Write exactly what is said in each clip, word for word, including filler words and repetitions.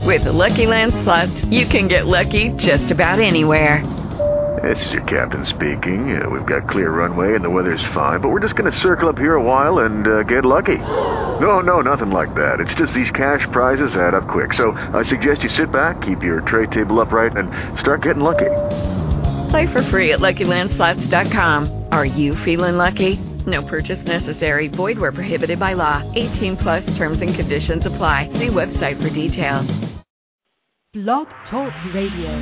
With the Lucky Land Slots, you can get lucky just about anywhere. This is your captain speaking. Uh, we've got clear runway and the weather's fine, but we're just going to circle up here a while and uh, get lucky. No, no, nothing like that. It's just these cash prizes add up quick. So I suggest you sit back, keep your tray table upright, and start getting lucky. Play for free at Lucky Land Slots dot com. Are you feeling lucky? No purchase necessary. Void where prohibited by law. eighteen plus terms and conditions apply. See website for details. Blog Talk Radio.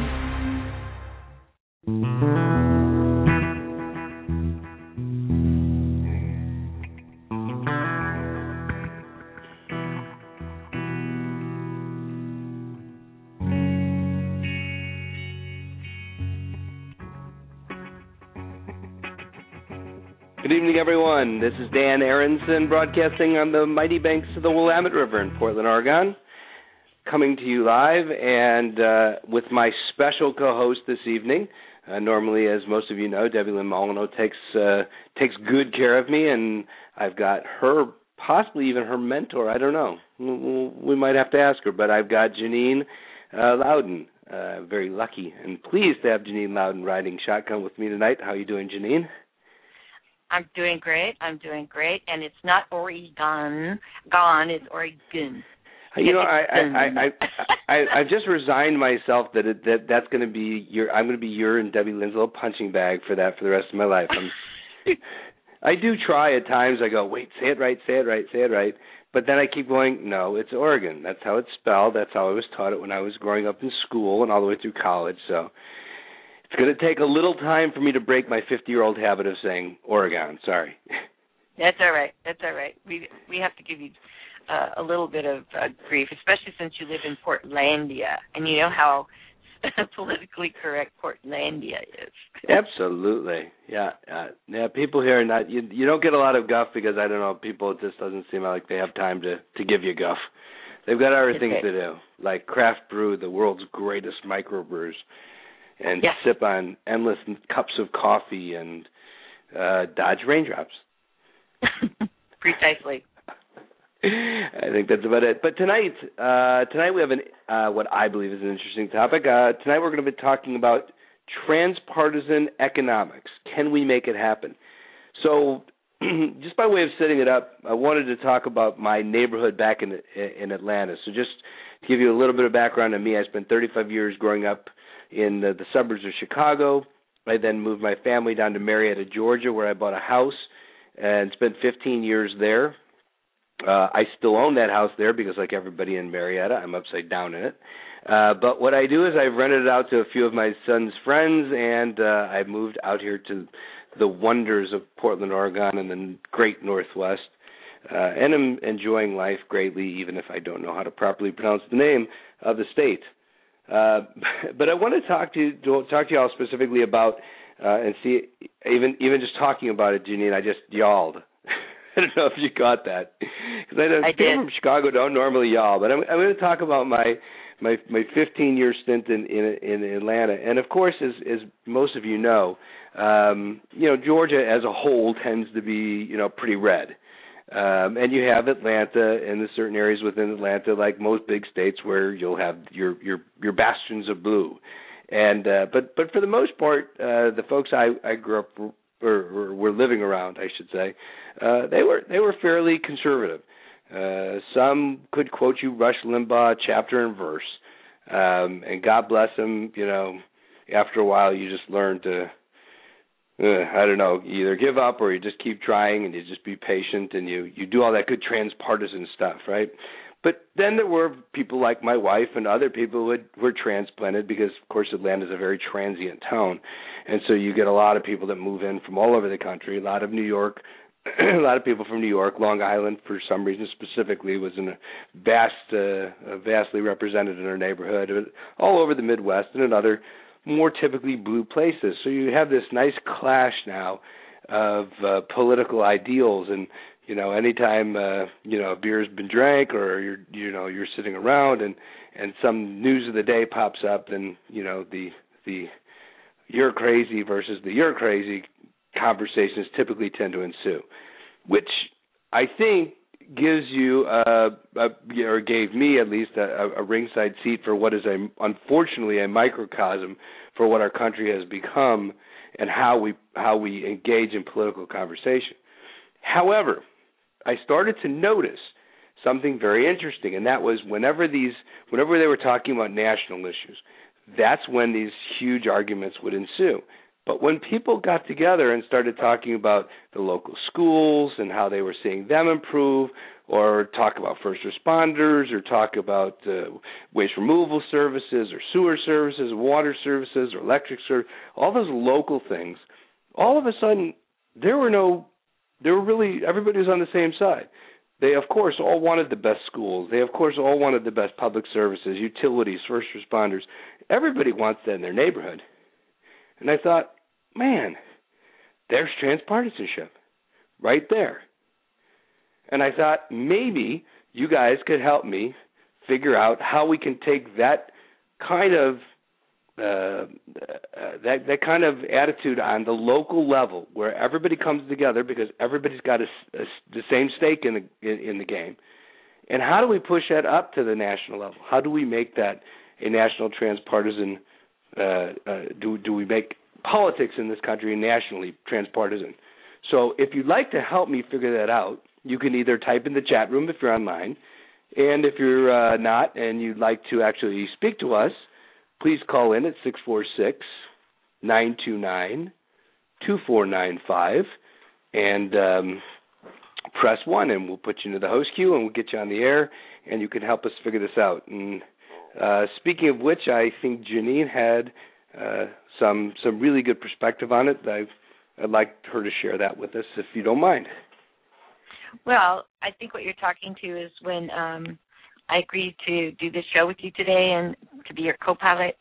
Good evening, everyone. This is Dan Aronson broadcasting on the mighty banks of the Willamette River in Portland, Oregon, coming to you live and uh, with my special co-host this evening. Uh, normally, as most of you know, Debbie Lynn Molyneux takes uh, takes good care of me, and I've got her, possibly even her mentor. I don't know. We might have to ask her, but I've got Janine uh, Loudon. Uh, very lucky and pleased to have Janine Loudon riding shotgun with me tonight. How are you doing, Janine? I'm doing great. I'm doing great, and it's not Oregon. Gone. It's Oregon. You know, I I I I, I, I just resigned myself that it, that that's going to be your. I'm going to be your and Debbie Lynn's little punching bag for that for the rest of my life. I'm, I do try at times. I go, wait, say it right, say it right, say it right. But then I keep going, no, it's Oregon. That's how it's spelled. That's how I was taught it when I was growing up in school and all the way through college. So it's going to take a little time for me to break my fifty-year-old habit of saying Oregon. Sorry. That's all right. That's all right. We we have to give you uh, a little bit of uh, grief, especially since you live in Portlandia, and you know how politically correct Portlandia is. Absolutely. Yeah. Uh, yeah. People here are not. You, you don't get a lot of guff because I don't know. People. It just doesn't seem like they have time to, to give you guff. They've got other things to do, like craft brew the world's greatest microbrews, and yes. sip on endless cups of coffee and uh, dodge raindrops. Precisely. I think that's about it. But tonight, uh, tonight we have an uh, what I believe is an interesting topic. Uh, tonight we're going to be talking about transpartisan economics. Can we make it happen? So, just by way of setting it up, I wanted to talk about my neighborhood back in in Atlanta. So, just to give you a little bit of background on me, I spent thirty-five years growing up in the, the suburbs of Chicago. I then moved my family down to Marietta, Georgia, where I bought a house and spent fifteen years there. Uh, I still own that house there because, like everybody in Marietta, I'm upside down in it. Uh, but what I do is I've rented it out to a few of my son's friends, and uh, I've moved out here to the wonders of Portland, Oregon, and the great Northwest, uh, and I'm enjoying life greatly, even if I don't know how to properly pronounce the name of the state. Uh, but I want to talk to you, to talk to you all specifically about, uh, and see, even even just talking about it, Janine, I just yawled. I don't know if you got that, because I know I people did. from Chicago don't normally yawl. But I'm, I'm going to talk about my my my fifteen year stint in, in in Atlanta, and of course, as as most of you know, um, you know Georgia as a whole tends to be you know pretty red, um, and you have Atlanta and the certain areas within Atlanta, like most big states, where you'll have your your your bastions of blue, and uh, but but for the most part, uh, the folks I I grew up. Or, or were living around, I should say, uh, they were they were fairly conservative. Uh, some could quote you Rush Limbaugh chapter and verse, um, and God bless them. You know, after a while, you just learn to, uh, I don't know, you either give up or you just keep trying and you just be patient and you you do all that good transpartisan stuff, right? But then there were people like my wife and other people who had, were transplanted because, of course, Atlanta is a very transient town. And so you get a lot of people that move in from all over the country, a lot of New York, a lot of people from New York. Long Island, for some reason specifically, was in a vast, uh, vastly represented in our neighborhood, all over the Midwest and in other more typically blue places. So you have this nice clash now of uh, political ideals, and you know, anytime uh, you know a beer's been drank, or you're you know you're sitting around, and, and some news of the day pops up, then you know the the you're crazy versus the you're crazy conversations typically tend to ensue, which I think gives you, uh, a, or gave me at least, a, a ringside seat for what is, a, unfortunately, a microcosm for what our country has become and how we how we engage in political conversation. However, I started to notice something very interesting, and that was whenever these, whenever they were talking about national issues, that's when these huge arguments would ensue. But when people got together and started talking about the local schools and how they were seeing them improve, or talk about first responders, or talk about uh, waste removal services, or sewer services, water services, or electric service, all those local things, all of a sudden there were no, there were really, everybody was on the same side. They, of course, all wanted the best schools. They, of course, all wanted the best public services, utilities, first responders. Everybody wants that in their neighborhood. And I thought, man, there's transpartisanship right there. And I thought maybe you guys could help me figure out how we can take that kind of uh, uh, that that kind of attitude on the local level, where everybody comes together because everybody's got a, a, the same stake in the in, in the game. And how do we push that up to the national level? How do we make that a national transpartisan? Uh, uh, do do we make politics in this country nationally transpartisan? So if you'd like to help me figure that out, you can either type in the chat room if you're online, and if you're uh, not and you'd like to actually speak to us, please call in at six four six, nine two nine, two four nine five and um, press one, and we'll put you into the host queue, and we'll get you on the air, and you can help us figure this out. And uh, speaking of which, I think Janine had uh, some some really good perspective on it. I've, I'd like her to share that with us, if you don't mind. Well, I think what you're talking to is when um, I agreed to do this show with you today and to be your co-pilot,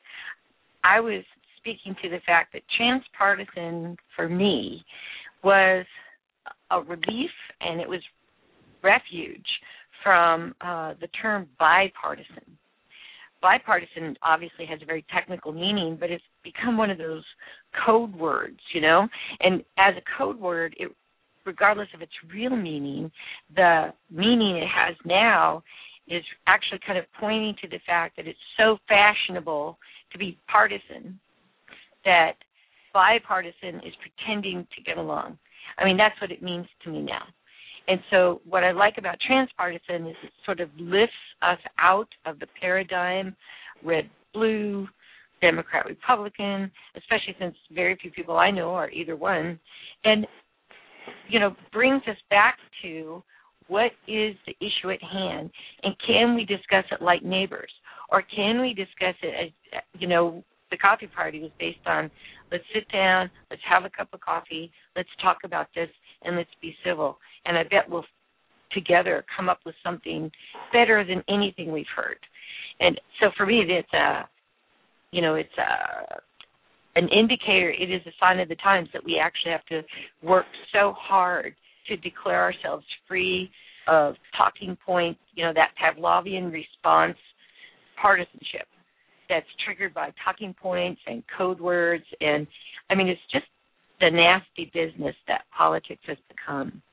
I was speaking to the fact that transpartisan for me was a relief, and it was refuge from uh, the term bipartisan. Bipartisan obviously has a very technical meaning, but it's become one of those code words, you know? And as a code word, it, regardless of its real meaning, the meaning it has now is actually kind of pointing to the fact that it's so fashionable to be partisan that bipartisan is pretending to get along. I mean, that's what it means to me now. And so what I like about transpartisan is it sort of lifts us out of the paradigm, red-blue, Democrat-Republican, especially since very few people I know are either one, and, you know, brings us back to what is the issue at hand, and can we discuss it like neighbors, or can we discuss it as, you know, the coffee party was based on, let's sit down, let's have a cup of coffee, let's talk about this, and let's be civil. And I bet we'll together come up with something better than anything we've heard. And so for me, it's a, you know, it's a, an indicator, it is a sign of the times that we actually have to work so hard to declare ourselves free of talking points, you know, that Pavlovian response partisanship that's triggered by talking points and code words. And, I mean, it's just the nasty business that politics has become.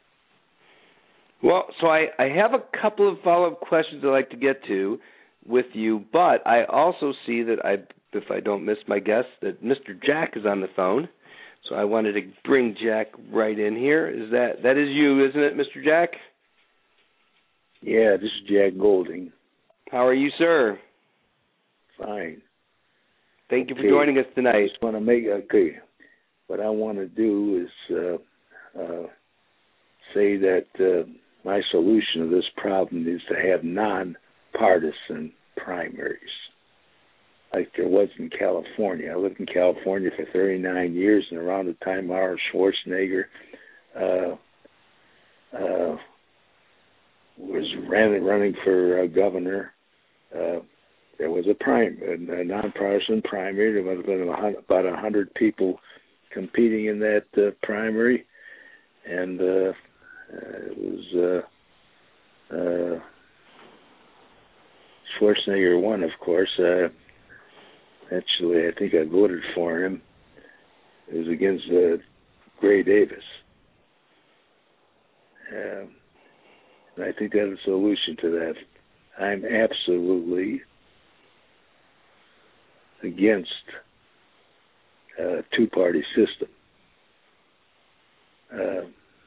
Well, so I, I have a couple of follow-up questions I'd like to get to with you, but I also see that, I, if I don't miss my guess, that Mister Jack is on the phone. So I wanted to bring Jack right in here. Is that that is you, isn't it, Mister Jack? Yeah, this is Jack Golding. How are you, sir? Fine. Thank you for okay. joining us tonight. I just want to make okay. What I want to do is uh, uh, say that uh, my solution to this problem is to have non-partisan primaries, like there was in California. I lived in California for thirty-nine years, and around the time Arnold Schwarzenegger uh, uh, was ran, running for uh, governor, uh, there was a prime, a, a non-partisan primary. There would have been about a hundred people competing in that uh, primary, and uh, uh, it was uh, uh, Schwarzenegger won, of course. Uh, actually, I think I voted for him. It was against uh, Gray Davis. Uh, And I think that's a solution to that. I'm absolutely against a two-party system. Uh,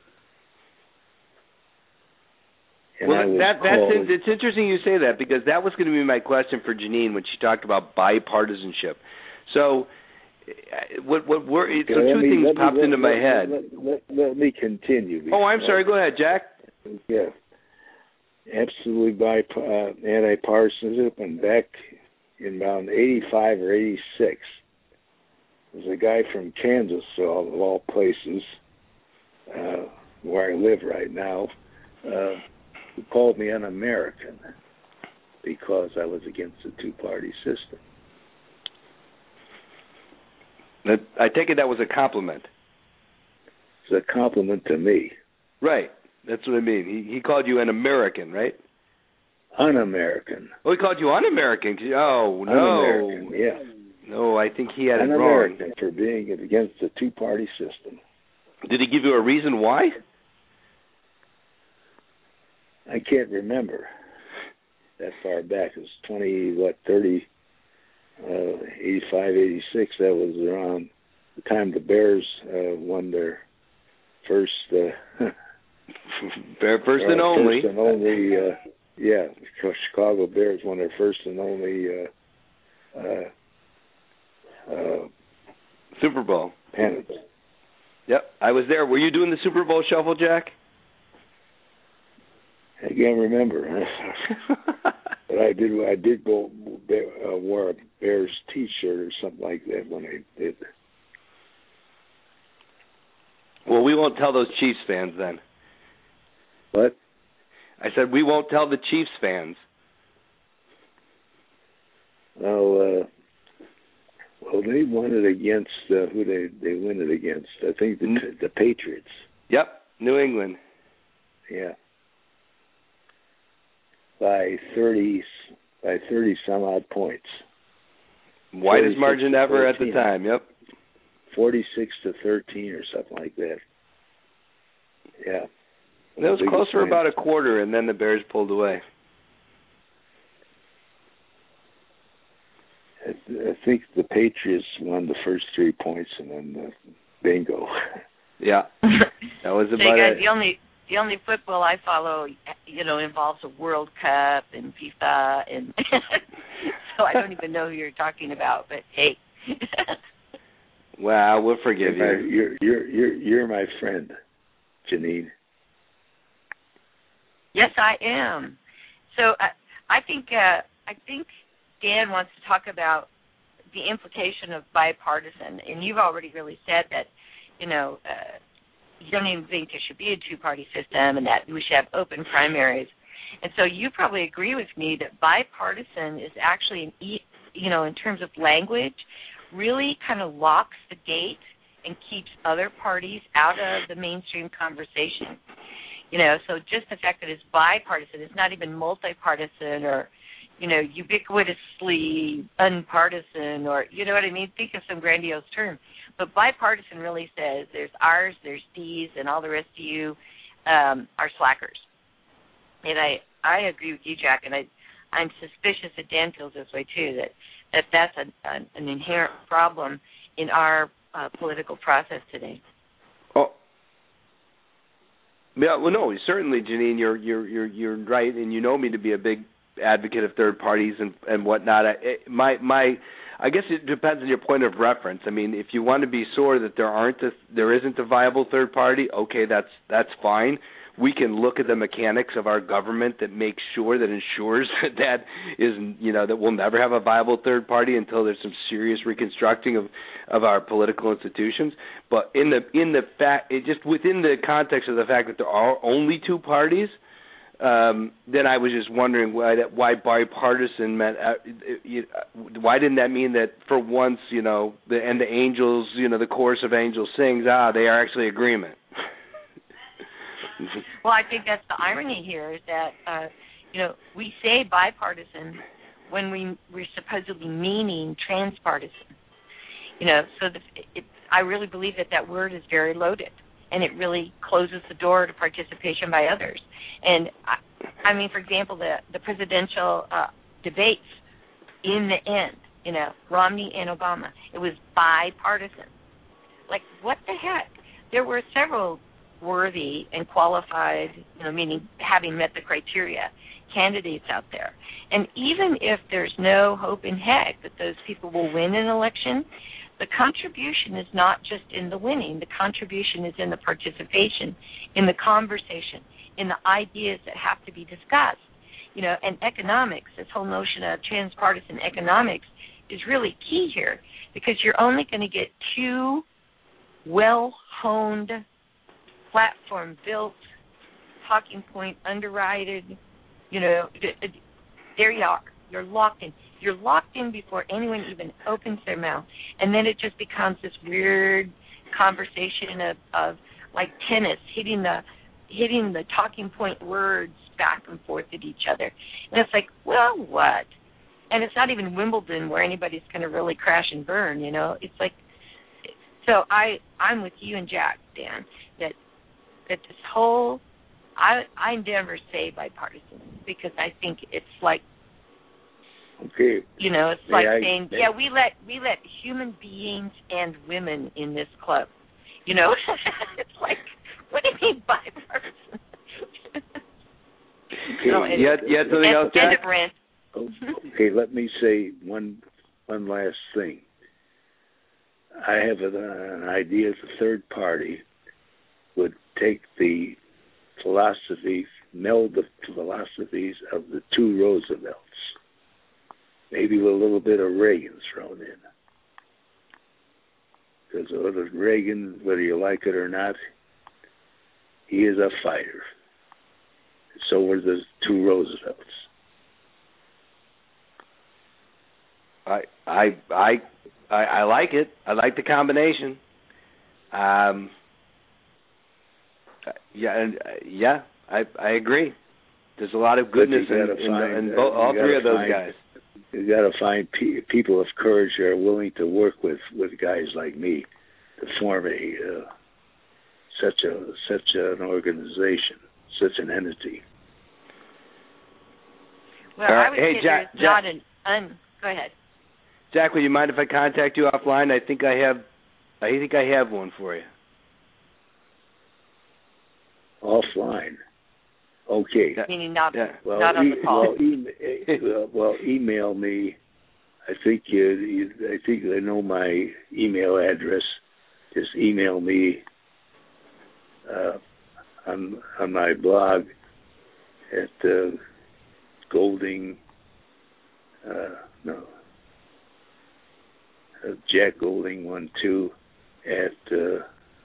well, that, that's in, it's interesting you say that, because that was going to be my question for Janine when she talked about bipartisanship. So, what what were okay, so two me, things popped me, into let, my head. Let, let, let me continue. Oh, I'm sorry. Go ahead, Jack. Yeah, absolutely by uh, anti-partisanship, and back in around eighty-five or eighty-six, there's a guy from Kansas, of all places, uh, where I live right now, uh, who called me un-American because I was against the two-party system. That, I take it that was a compliment. It's a compliment to me. Right. That's what I mean. He, he called you an American, right? Un-American. Oh, he called you un-American. Oh, no. Un-American, yeah. No, I think he had it wrong. Un-American for being against the two-party system. Did he give you a reason why? I can't remember. That far back. It was twenty, what, thirty... Uh, eighty-five, eighty-six, that was around the time the Bears uh, won their first... Uh, first and only. First and only, uh, yeah, Chicago Bears won their first and only... Uh, uh, uh, Super Bowl. Pennant. Yep, I was there. Were you doing the Super Bowl shuffle, Jack? I can't remember. But I did. I did go uh, wear a Bears T-shirt or something like that when I did. Well, we won't tell those Chiefs fans then. What? I said we won't tell the Chiefs fans. Well, uh, well, they won it against uh, who they they win it against. I think the the Patriots. Yep, New England. Yeah. By thirty, by thirty some odd points. Widest margin ever at the time. Yep. Forty-six to thirteen or something like that. Yeah. That was close for about a quarter, and then the Bears pulled away. I, I think the Patriots won the first three points, and then the bingo. Yeah. That was about so guys, it. The only the only football I follow, you know, involves a World Cup and FIFA, and so I don't even know who you're talking about. But hey. Well, we'll forgive you're you. My, you're you're you're you're my friend, Janine. Yes, I am. So I, I think uh, I think Dan wants to talk about the implication of bipartisan, and you've already really said that, you know, uh, you don't even think there should be a two-party system, and that we should have open primaries. And so you probably agree with me that bipartisan is actually, an e- you know, in terms of language, really kind of locks the gate and keeps other parties out of the mainstream conversation. You know, so just the fact that it's bipartisan, it's not even multi-partisan or, you know, ubiquitously unpartisan or, you know what I mean? Think of some grandiose term. But bipartisan really says there's ours, there's D's, and all the rest of you um, are slackers. And I, I agree with you, Jack, and I, I'm suspicious that Dan feels this way too, that, that that's a, an, an inherent problem in our uh, political process today. Oh. Yeah, well, no, certainly, Janine, you're you're you're you're right, and you know me to be a big advocate of third parties and and whatnot. I, my my, I guess it depends on your point of reference. I mean, if you want to be sure that there aren't a, there isn't a viable third party, okay, that's that's fine. We can look at the mechanics of our government that makes sure that ensures that that is, you know, that we'll never have a viable third party until there's some serious reconstructing of, of our political institutions. But in the in the fact, it just within the context of the fact that there are only two parties, um, then I was just wondering why that why bipartisan meant. Uh, it, why didn't that mean that for once, you know, the and the angels, you know, the chorus of angels sings, ah, they are actually agreement. Well, I think that's the irony here is that, uh, you know, we say bipartisan when we, we're supposedly meaning transpartisan. You know, so the, it, I really believe that that word is very loaded. and it really closes the door to participation by others. And, I, I mean, for example, the, the presidential uh, debates, in the end, you know, Romney and Obama, it was bipartisan. Like, what the heck? There were several worthy and qualified, you know, meaning having met the criteria, candidates out there. And even if there's no hope in heck that those people will win an election, the contribution is not just in the winning. The contribution is in the participation, in the conversation, in the ideas that have to be discussed. You know, and economics, this whole notion of transpartisan economics is really key here, because you're only going to get two well-honed, platform-built, talking point underwritten, you know, there you are. You're locked in. You're locked in before anyone even opens their mouth. And then it just becomes this weird conversation of, of like tennis, hitting the hitting the talking point words back and forth at each other. And it's like, well, what? And it's not even Wimbledon where anybody's going to really crash and burn, you know. It's like, so I, I'm with you and Jack, Dan, that that this whole, I, I never say bipartisan, because I think it's like, okay, you know, it's may like I, saying, may, yeah, we let we let human beings and women in this club, you know. It's like, what do you mean bipartisan? okay, no, you, had, you had something else, Jack? End of rant. Okay, let me say one one last thing. I have an, an idea that the third party would take the philosophy, meld the philosophies of the two Roosevelts, maybe with a little bit of Reagan thrown in. Because whether Reagan, whether you like it or not, he is a fighter. So were the two Roosevelts. I I I I, I like it. I like the combination. Um, yeah, and uh, yeah, I I agree. There's a lot of goodness in, in, find, in, in uh, all three of those find, guys. You got to find pe- people of courage who are willing to work with, with guys like me to form a uh, such a such an organization, such an entity. Well, right. I would hey, say Jack, there's Jack, not an un. Go ahead. Jack, will you mind if I contact you offline? I think I have, I think I have one for you. Offline. Okay. Meaning not, yeah. well, not on e- the call. Well, e- well, well, email me. I think you, you. I think I know my email address. Just email me uh, on on my blog at uh, Golding. Uh, no. Uh, Jack Golding one two at uh,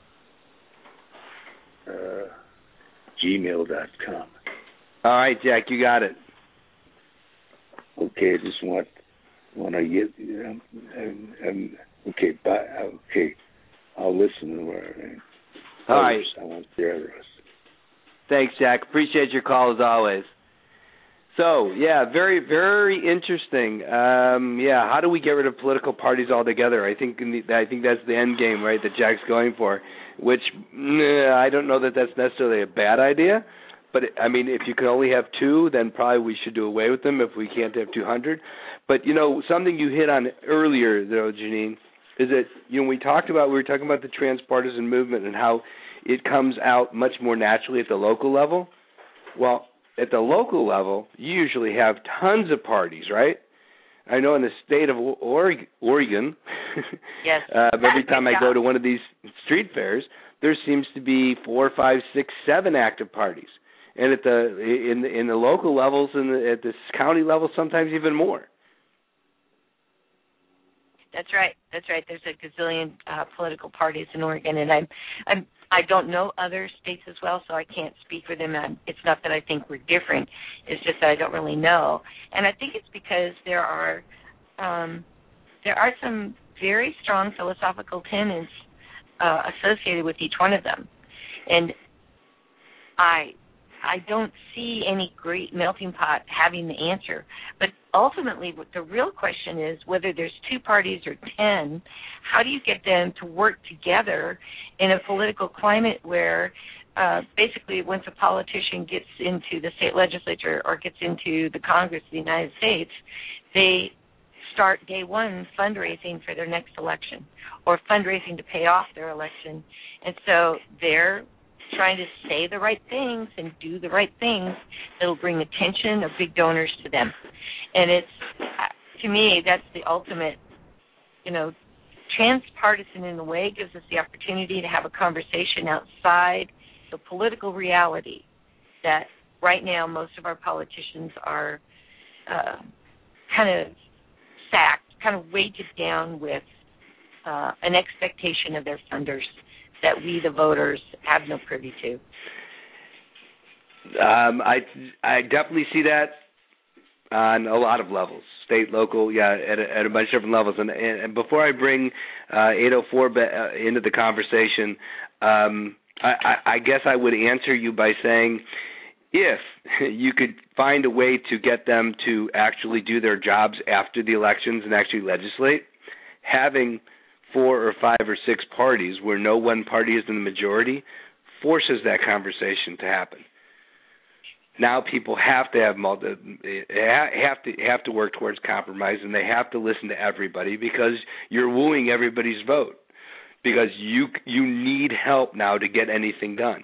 uh, gmail dot com. All right, Jack, you got it. Okay, I just want want to get. Um, um, um, okay, bye. Okay, I'll listen to her. All right. I want to hear the rest. Thanks, Jack. Appreciate your call as always. So, yeah, very, very interesting. Um, yeah, how do we get rid of political parties altogether? I think in the, I think that's the end game, right, that Jack's going for, which nah, I don't know that that's necessarily a bad idea. But, I mean, if you can only have two, then probably we should do away with them if we can't have two hundred. But, you know, something you hit on earlier, though, Janine, is that, you know, we talked about, we were talking about the transpartisan movement and how it comes out much more naturally at the local level. Well, at the local level, you usually have tons of parties, right? I know in the state of Oregon, Oregon yes. uh, every time I go to one of these street fairs, there seems to be four, five, six, seven active parties, and at the in the, in the local levels and at the county level, sometimes even more. That's right. That's right. There's a gazillion uh, political parties in Oregon, and I'm, I'm, I don't know other states as well, so I can't speak for them. I'm, it's not that I think we're different. It's just that I don't really know. And I think it's because there are, um, there are some very strong philosophical tenets uh, associated with each one of them. And I, I don't see any great melting pot having the answer. But ultimately, what the real question is, whether there's two parties or ten, how do you get them to work together in a political climate where uh, basically once a politician gets into the state legislature or gets into the Congress of the United States, they start day one fundraising for their next election or fundraising to pay off their election. And so they're trying to say the right things and do the right things that'll bring attention of big donors to them. And it's, to me, that's the ultimate, you know, transpartisan in a way, gives us the opportunity to have a conversation outside the political reality that right now most of our politicians are uh, kind of sacked, kind of weighted down with uh, an expectation of their funders that we, the voters, have no privy to. Um, I I definitely see that on a lot of levels, state, local, yeah, at a, at a bunch of different levels. And, and before I bring uh, eight oh four be, uh, into the conversation, um, I, I, I guess I would answer you by saying, if you could find a way to get them to actually do their jobs after the elections and actually legislate, having four or five or six parties where no one party is in the majority forces that conversation to happen. Now people have to have multi, have to have to work towards compromise, and they have to listen to everybody because you're wooing everybody's vote, because you you need help now to get anything done.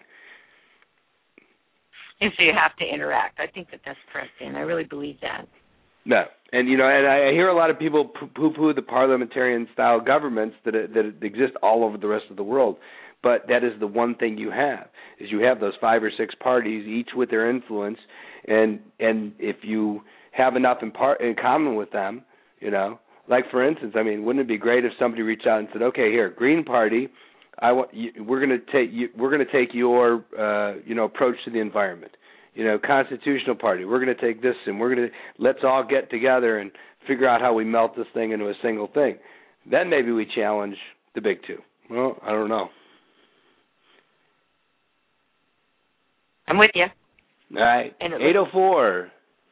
And so you have to interact. I think that that's correct, and I really believe that. No, and you know, and I hear a lot of people poo-poo the parliamentarian-style governments that that exist all over the rest of the world. But that is the one thing you have, is you have those five or six parties, each with their influence, and and if you have enough in part in common with them, you know, like for instance, I mean, wouldn't it be great if somebody reached out and said, okay, here, Green Party, I want you, we're going to take you, we're going to take your uh, you know approach to the environment. You know, Constitutional Party, we're going to take this, and we're going to let's all get together and figure out how we melt this thing into a single thing. Then maybe we challenge the big two. Well, I don't know. I'm with you. All right, eight oh four.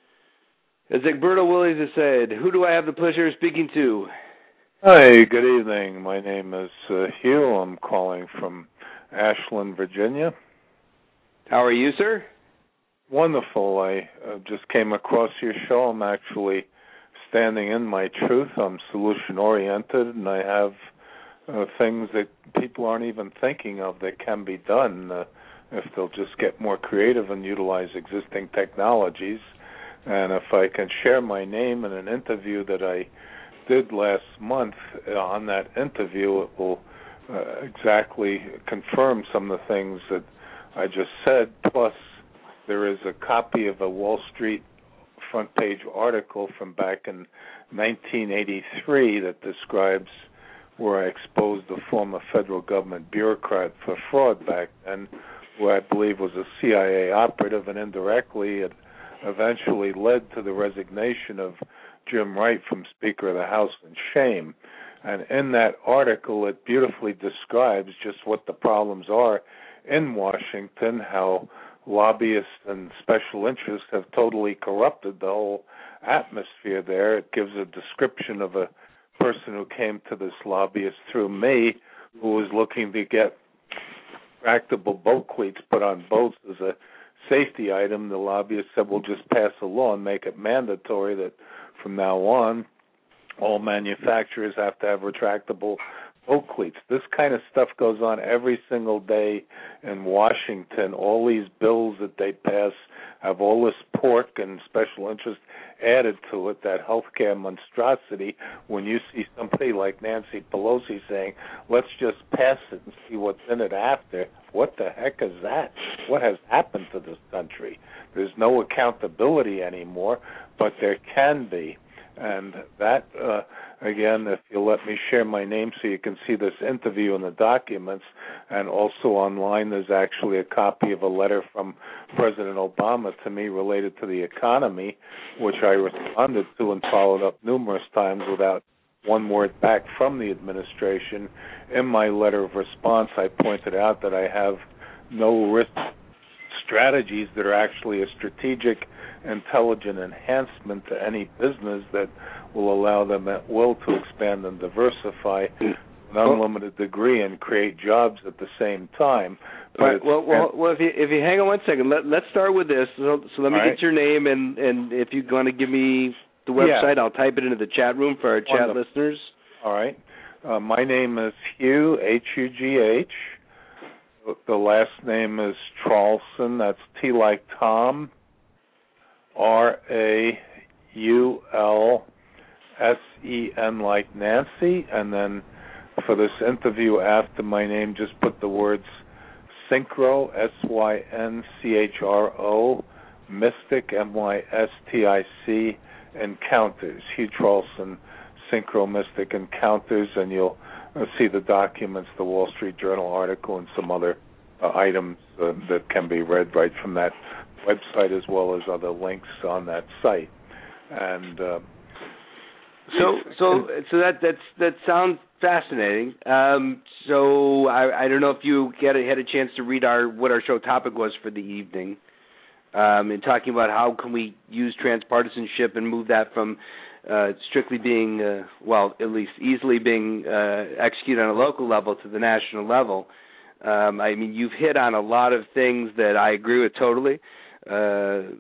As Egberto Willies has said, who do I have the pleasure of speaking to? Hi, good evening. My name is uh, Hugh. I'm calling from Ashland, Virginia. How are you, sir? Wonderful. I uh, just came across your show. I'm actually standing in my truth. I'm solution-oriented, and I have uh, things that people aren't even thinking of that can be done uh, if they'll just get more creative and utilize existing technologies. And if I can share my name in an interview that I did last month, uh, on that interview, it will uh, exactly confirm some of the things that I just said. Plus, there is a copy of a Wall Street front page article from back in nineteen eighty-three that describes where I exposed the former federal government bureaucrat for fraud back then, who I believe was a C I A operative, and indirectly it eventually led to the resignation of Jim Wright from Speaker of the House in shame. And in that article, it beautifully describes just what the problems are in Washington, how lobbyists and special interests have totally corrupted the whole atmosphere there. It gives a description of a person who came to this lobbyist through me, who was looking to get retractable boat cleats put on boats as a safety item. The lobbyist said, we'll just pass a law and make it mandatory that from now on all manufacturers have to have retractable boat cleats. This kind of stuff goes on every single day in Washington. All these bills that they pass have all this pork and special interest added to it, that healthcare monstrosity. When you see somebody like Nancy Pelosi saying, let's just pass it and see what's in it after, what the heck is that? What has happened to this country? There's no accountability anymore, but there can be. And that, uh, again, if you'll let me share my name so you can see this interview in the documents, and also online there's actually a copy of a letter from President Obama to me related to the economy, which I responded to and followed up numerous times without one word back from the administration. In my letter of response, I pointed out that I have no strategies that are actually a strategic, intelligent enhancement to any business that will allow them at will to expand and diversify an unlimited degree and create jobs at the same time. But right. Well, well, well, if you if you hang on one second, let let's start with this. So, so let me right. get your name, and and if you're going to give me the website, yeah. I'll type it into the chat room for our chat Wonderful. listeners. All right. Uh, my name is Hugh, H U G H. The last name is Traulsen. That's T like Tom, R A U L S E N like Nancy. And then for this interview after my name, just put the words Synchro, S Y N C H R O, Mystic, M Y S T I C, Encounters. Hugh Traulsen, Synchro, Mystic, Encounters, and you'll uh, see the documents, the Wall Street Journal article, and some other uh, items uh, that can be read right from that website, as well as other links on that site. And uh, so, so, so that that's that sounds fascinating. Um, so, I, I don't know if you get a, had a chance to read our what our show topic was for the evening, um, and talking about how can we use transpartisanship and move that from uh, strictly being, uh, well, at least easily being uh, executed on a local level to the national level. Um, I mean, you've hit on a lot of things that I agree with totally, uh,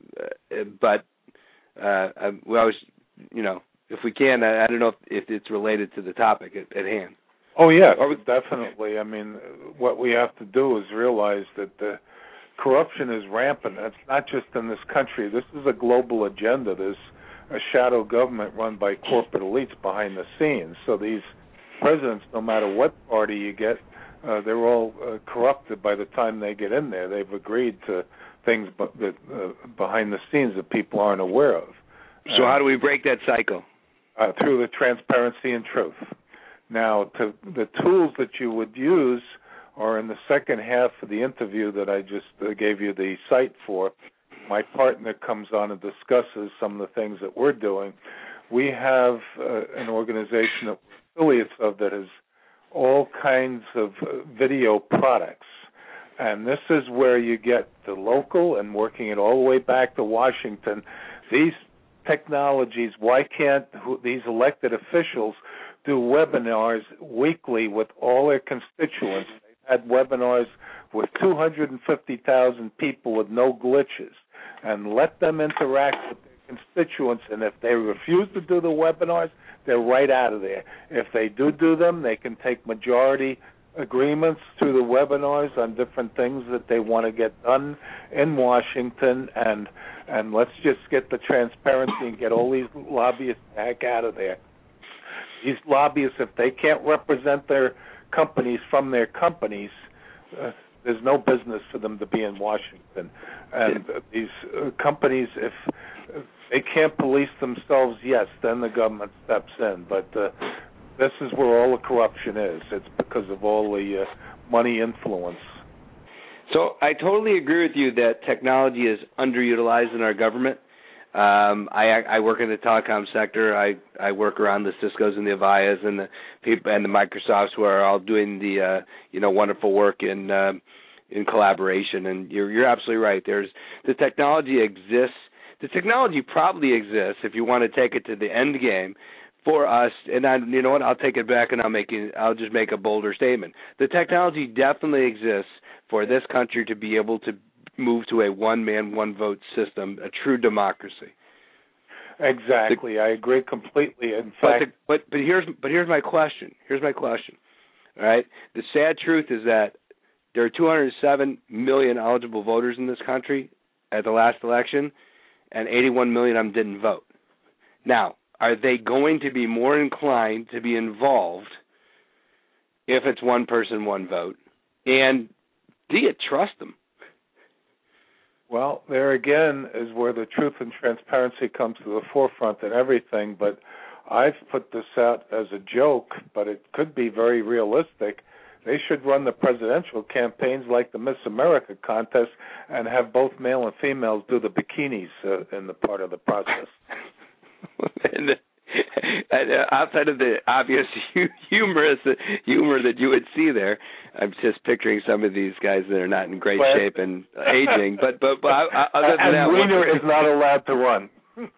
but uh, I, we always, you know, if we can, I, I don't know if, if it's related to the topic at, at hand. Oh, yeah, definitely. I mean, what we have to do is realize that the corruption is rampant. It's not just in this country. This is a global agenda. There's a shadow government run by corporate elites behind the scenes. So these presidents, no matter what party you get, uh, they're all uh, corrupted by the time they get in there. They've agreed to things but, that, uh, behind the scenes that people aren't aware of. So how do we break that cycle? Uh, through the transparency and truth. Now, to, the tools that you would use are in the second half of the interview that I just uh, gave you the site for. My partner comes on and discusses some of the things that we're doing. We have uh, an organization that we're affiliates of that has all kinds of uh, video products. And this is where you get the local and working it all the way back to Washington. These technologies, why can't these elected officials do webinars weekly with all their constituents? They've had webinars with two hundred fifty thousand people with no glitches, and let them interact with their constituents, and if they refuse to do the webinars, they're right out of there. If they do do them, they can take majority agreements through the webinars on different things that they want to get done in Washington, and and let's just get the transparency and get all these lobbyists the heck out of there. These lobbyists, if they can't represent their companies from their companies, uh, there's no business for them to be in Washington. And uh, these uh, companies, if uh, they can't police themselves, yes, then the government steps in. But uh, this is where all the corruption is. It's because of all the uh, money influence. So I totally agree with you that technology is underutilized in our government. Um, I, I work in the telecom sector. I, I work around the Ciscos and the Avayas and the people and the Microsofts who are all doing the uh, you know wonderful work in uh, in collaboration. And you're you're absolutely right. There's the technology exists. The technology probably exists if you want to take it to the end game for us. And I, you know what? I'll take it back and I'll make it, I'll just make a bolder statement. The technology definitely exists for this country to be able to move to a one-man, one-vote system, a true democracy. Exactly, the, I agree completely. In but fact, the, but but here's but here's my question. Here's my question. All right, the sad truth is that there are two hundred seven million eligible voters in this country at the last election, and eighty-one million of them didn't vote. Now, are they going to be more inclined to be involved if it's one person, one vote? And do you trust them? Well, there again is where the truth and transparency comes to the forefront in everything, but I've put this out as a joke, but it could be very realistic. They should run the presidential campaigns like the Miss America contest and have both male and females do the bikinis uh, in the part of the process. and, Outside of the obvious humorous humor that you would see there, I'm just picturing some of these guys that are not in great but, shape and aging. But but, but other than and that, Wiener is not allowed to run.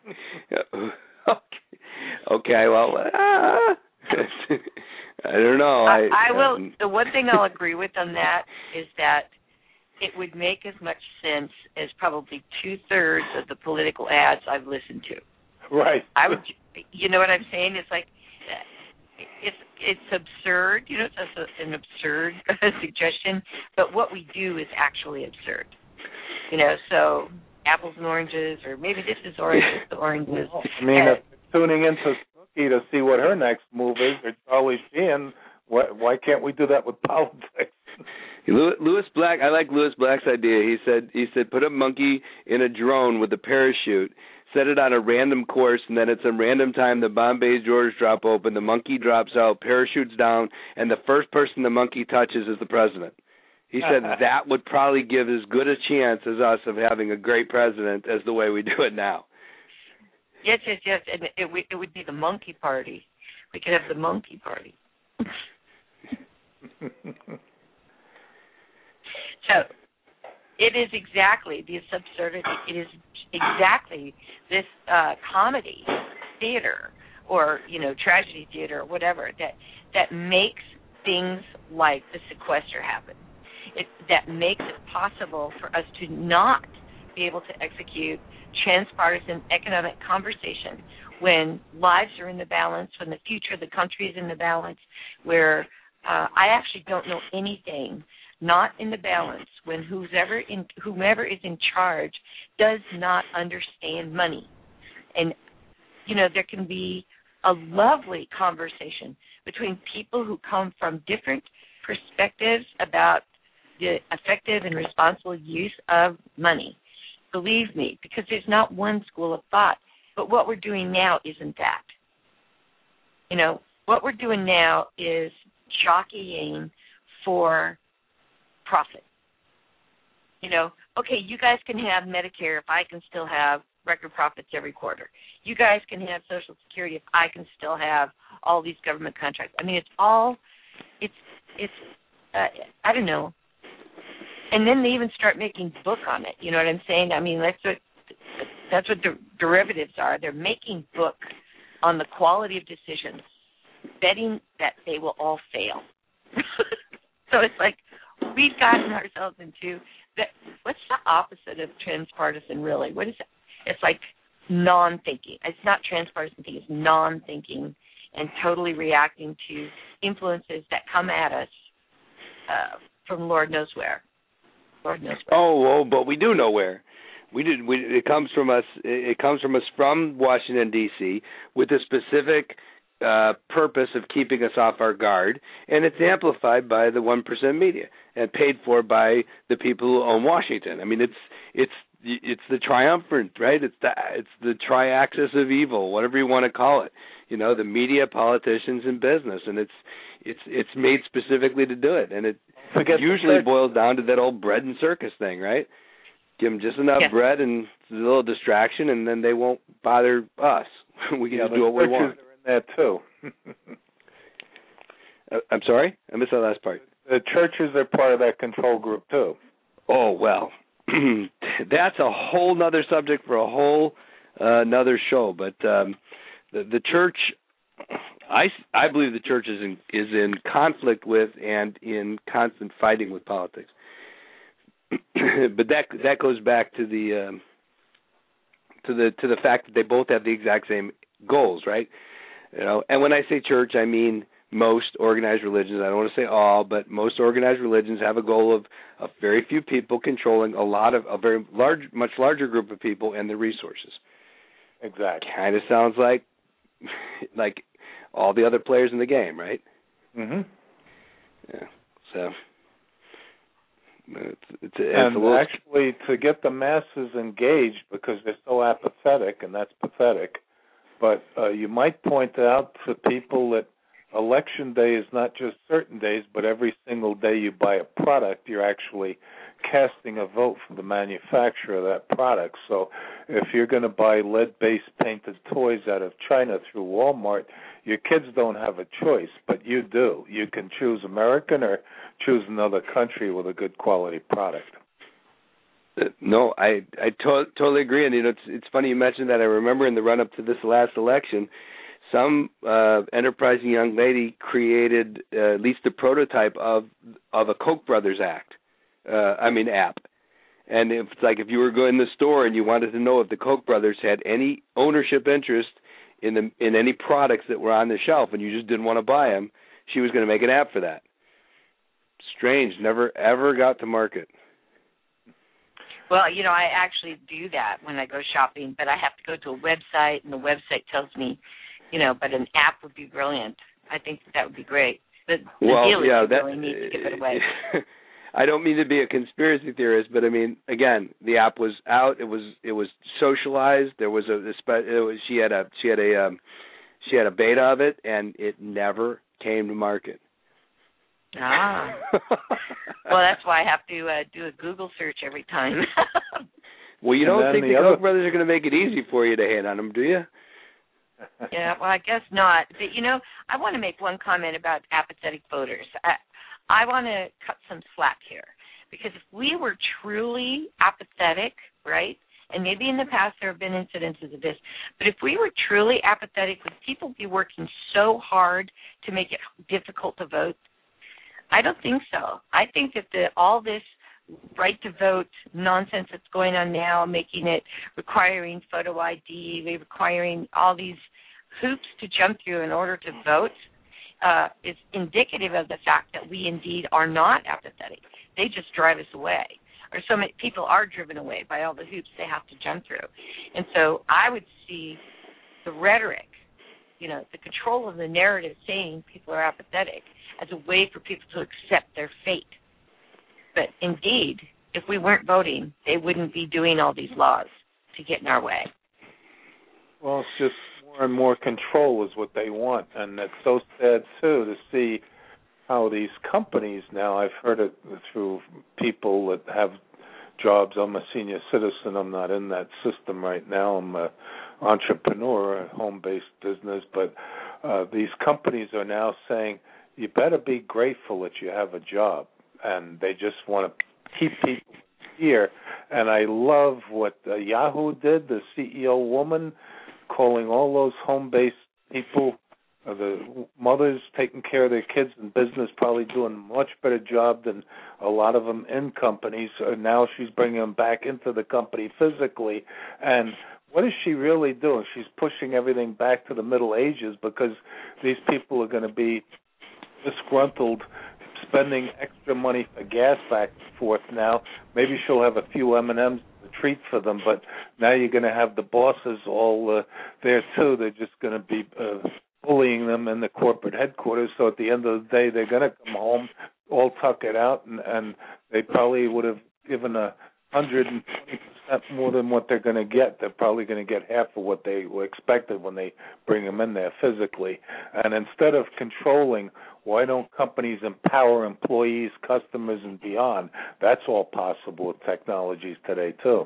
okay. okay, well, uh, I don't know. I, I, I will. Um, the one thing I'll agree with on that is that it would make as much sense as probably two thirds of the political ads I've listened to. Right. I would. You know what I'm saying? It's like it's it's absurd. You know, it's a, an absurd suggestion, but what we do is actually absurd. You know, so apples and oranges, or maybe this is oranges to oranges. I mean, if you're tuning into Snooki to see what her next move is, or Charlie Sheen, why, why can't we do that with politics? Lewis Black, I like Lewis Black's idea. He said he said put a monkey in a drone with a parachute, set it on a random course, and then at some random time the Bombay drawers drop open, the monkey drops out, parachutes down, and the first person the monkey touches is the president. He said that would probably give as good a chance as us of having a great president as the way we do it now. Yes, yes, yes, and it, it, it would be the monkey party. We could have the monkey party. So it is exactly this absurdity. It is exactly this uh, comedy theater, or you know, tragedy theater, or whatever that that makes things like the sequester happen. It, that makes it possible for us to not be able to execute transpartisan economic conversation when lives are in the balance, when the future of the country is in the balance, where uh, I actually don't know anything not in the balance when whoever in, whomever is in charge does not understand money. And, you know, there can be a lovely conversation between people who come from different perspectives about the effective and responsible use of money. Believe me, because there's not one school of thought. But what we're doing now isn't that. You know, what we're doing now is jockeying for profit. You know, okay, you guys can have Medicare if I can still have record profits every quarter. You guys can have Social Security if I can still have all these government contracts. I mean, it's all, it's, it's, uh, I don't know. And then they even start making book on it. You know what I'm saying? I mean, that's what that's what the derivatives are. They're making book on the quality of decisions, betting that they will all fail. So it's like we've gotten ourselves into that. What's the opposite of transpartisan, really? What is it? It's like non-thinking. It's not transpartisan thinking. It's non-thinking and totally reacting to influences that come at us uh, from Lord knows where. Lord knows where. Oh, oh, but we do know where. We did. We, it comes from us. It comes from us from Washington D C with a specific uh, purpose of keeping us off our guard, and it's amplified by the one percent media and paid for by the people who own Washington. I mean, it's it's it's the triumvirate, right? It's the it's the triaxis of evil, whatever you want to call it. You know, the media, politicians, and business, and it's it's it's made specifically to do it, and it Forget usually boils down to that old bread and circus thing, right? Give them just enough yeah. bread and a little distraction, and then they won't bother us. We can yeah, just do what we want. Are in that too. uh, I'm sorry, I missed that last part. The churches are part of that control group too. Oh well, that's a whole nother subject for a whole uh, another show. But um, the, the church, I, I believe the church is in is in conflict with and in constant fighting with politics. But that that goes back to the um, to the to the fact that they both have the exact same goals, right? You know, and when I say church, I mean most organized religions. I don't want to say all, but most organized religions have a goal of a very few people controlling a lot of a very large, much larger group of people and their resources. Exactly. Kind of sounds like like all the other players in the game, right? Mhm. Yeah. So. It's, it's, it's and a little... actually, to get the masses engaged, because they're so apathetic, and that's pathetic, but uh, you might point out to people that election day is not just certain days, but every single day you buy a product, you're actually casting a vote for the manufacturer of that product. So if you're going to buy lead-based painted toys out of China through Walmart, your kids don't have a choice, but you do. You can choose American or choose another country with a good quality product. No, I I to- totally agree. And you know, it's it's funny you mentioned that. I remember in the run up to this last election, some uh, enterprising young lady created uh, at least a prototype of of a Koch brothers act. Uh, I mean app. And if it's like if you were going to the store and you wanted to know if the Koch brothers had any ownership interest in the in any products that were on the shelf, and you just didn't want to buy them, she was going to make an app for that. Strange, never ever got to market. Well, you know, I actually do that when I go shopping, but I have to go to a website, and the website tells me, you know, but an app would be brilliant. I think that, that would be great. The, the well, dealers yeah, that, really need to give it away. I don't mean to be a conspiracy theorist, but I mean, again, the app was out. It was it was socialized. There was a it was, she had a she had a um, she had a beta of it, and it never came to market. Ah. Well, that's why I have to uh, do a Google search every time. Well, you don't think the, the other... Koch brothers are going to make it easy for you to hit on them, do you? Yeah, well, I guess not. But, you know, I want to make one comment about apathetic voters. I, I want to cut some slack here, because if we were truly apathetic, right, and maybe in the past there have been incidences of this, but if we were truly apathetic, would people be working so hard to make it difficult to vote? I don't think so. I think that the, all this right to vote nonsense that's going on now, making it requiring photo I D, requiring all these hoops to jump through in order to vote, uh, is indicative of the fact that we indeed are not apathetic. They just drive us away. Or so many people are driven away by all the hoops they have to jump through. And so I would see the rhetoric, you know, the control of the narrative saying people are apathetic as a way for people to accept their fate. But indeed, if we weren't voting, they wouldn't be doing all these laws to get in our way. Well, it's just more and more control is what they want, and it's so sad, too, to see how these companies now, I've heard it through people that have jobs. I'm a senior citizen. I'm not in that system right now. I'm an entrepreneur, a home-based business, but uh, these companies are now saying, you better be grateful that you have a job, and they just want to keep people here. And I love what uh, Yahoo did, the C E O woman, calling all those home-based people, uh, the mothers taking care of their kids in business, probably doing a much better job than a lot of them in companies. So now she's bringing them back into the company physically. And what is she really doing? She's pushing everything back to the Middle Ages, because these people are going to be disgruntled, spending extra money for gas back and forth now. Maybe she'll have a few M and M's to treat for them, but now you're going to have the bosses all uh, there too. They're just going to be uh, bullying them in the corporate headquarters. So at the end of the day, they're going to come home, all tuck it out, and, and they probably would have given a one hundred twenty percent more than what they're going to get. They're probably going to get half of what they were expected when they bring them in there physically. And instead of controlling, why don't companies empower employees, customers, and beyond? That's all possible with technologies today, too.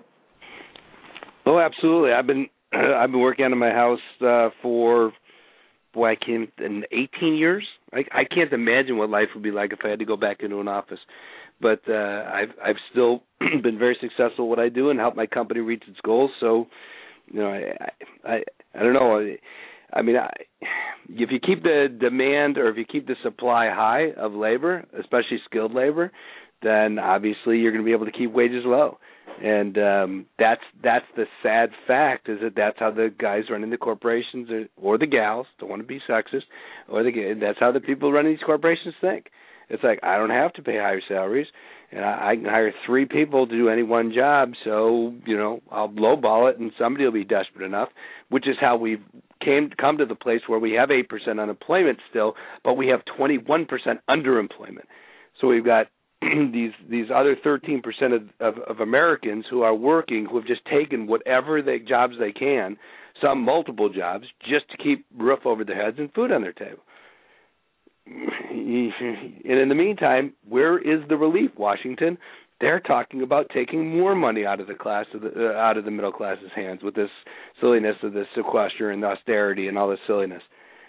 Oh, absolutely. I've been I've been working out of my house uh, for, boy, I can't, in eighteen years. I, I can't imagine what life would be like if I had to go back into an office. But uh, I've I've still been very successful at what I do and helped my company reach its goals. So, you know, I I, I don't know. I, I mean, I, if you keep the demand or if you keep the supply high of labor, especially skilled labor, then obviously you're going to be able to keep wages low. And um, that's that's the sad fact, is that that's how the guys running the corporations, or, or the gals, don't want to be sexist, or the that's how the people running these corporations think. It's like, I don't have to pay higher salaries, and I, I can hire three people to do any one job, so, you know, I'll lowball it, and somebody will be desperate enough, which is how we've came come to the place where we have eight percent unemployment still, but we have twenty-one percent underemployment. So we've got these these other thirteen percent of, of, of Americans who are working, who have just taken whatever they, jobs they can, some multiple jobs, just to keep roof over their heads and food on their table. And in the meantime, where is the relief, Washington? they're talking about taking more money out of the class of the, uh, out of the middle class's hands with this silliness of this sequester and austerity and all this silliness.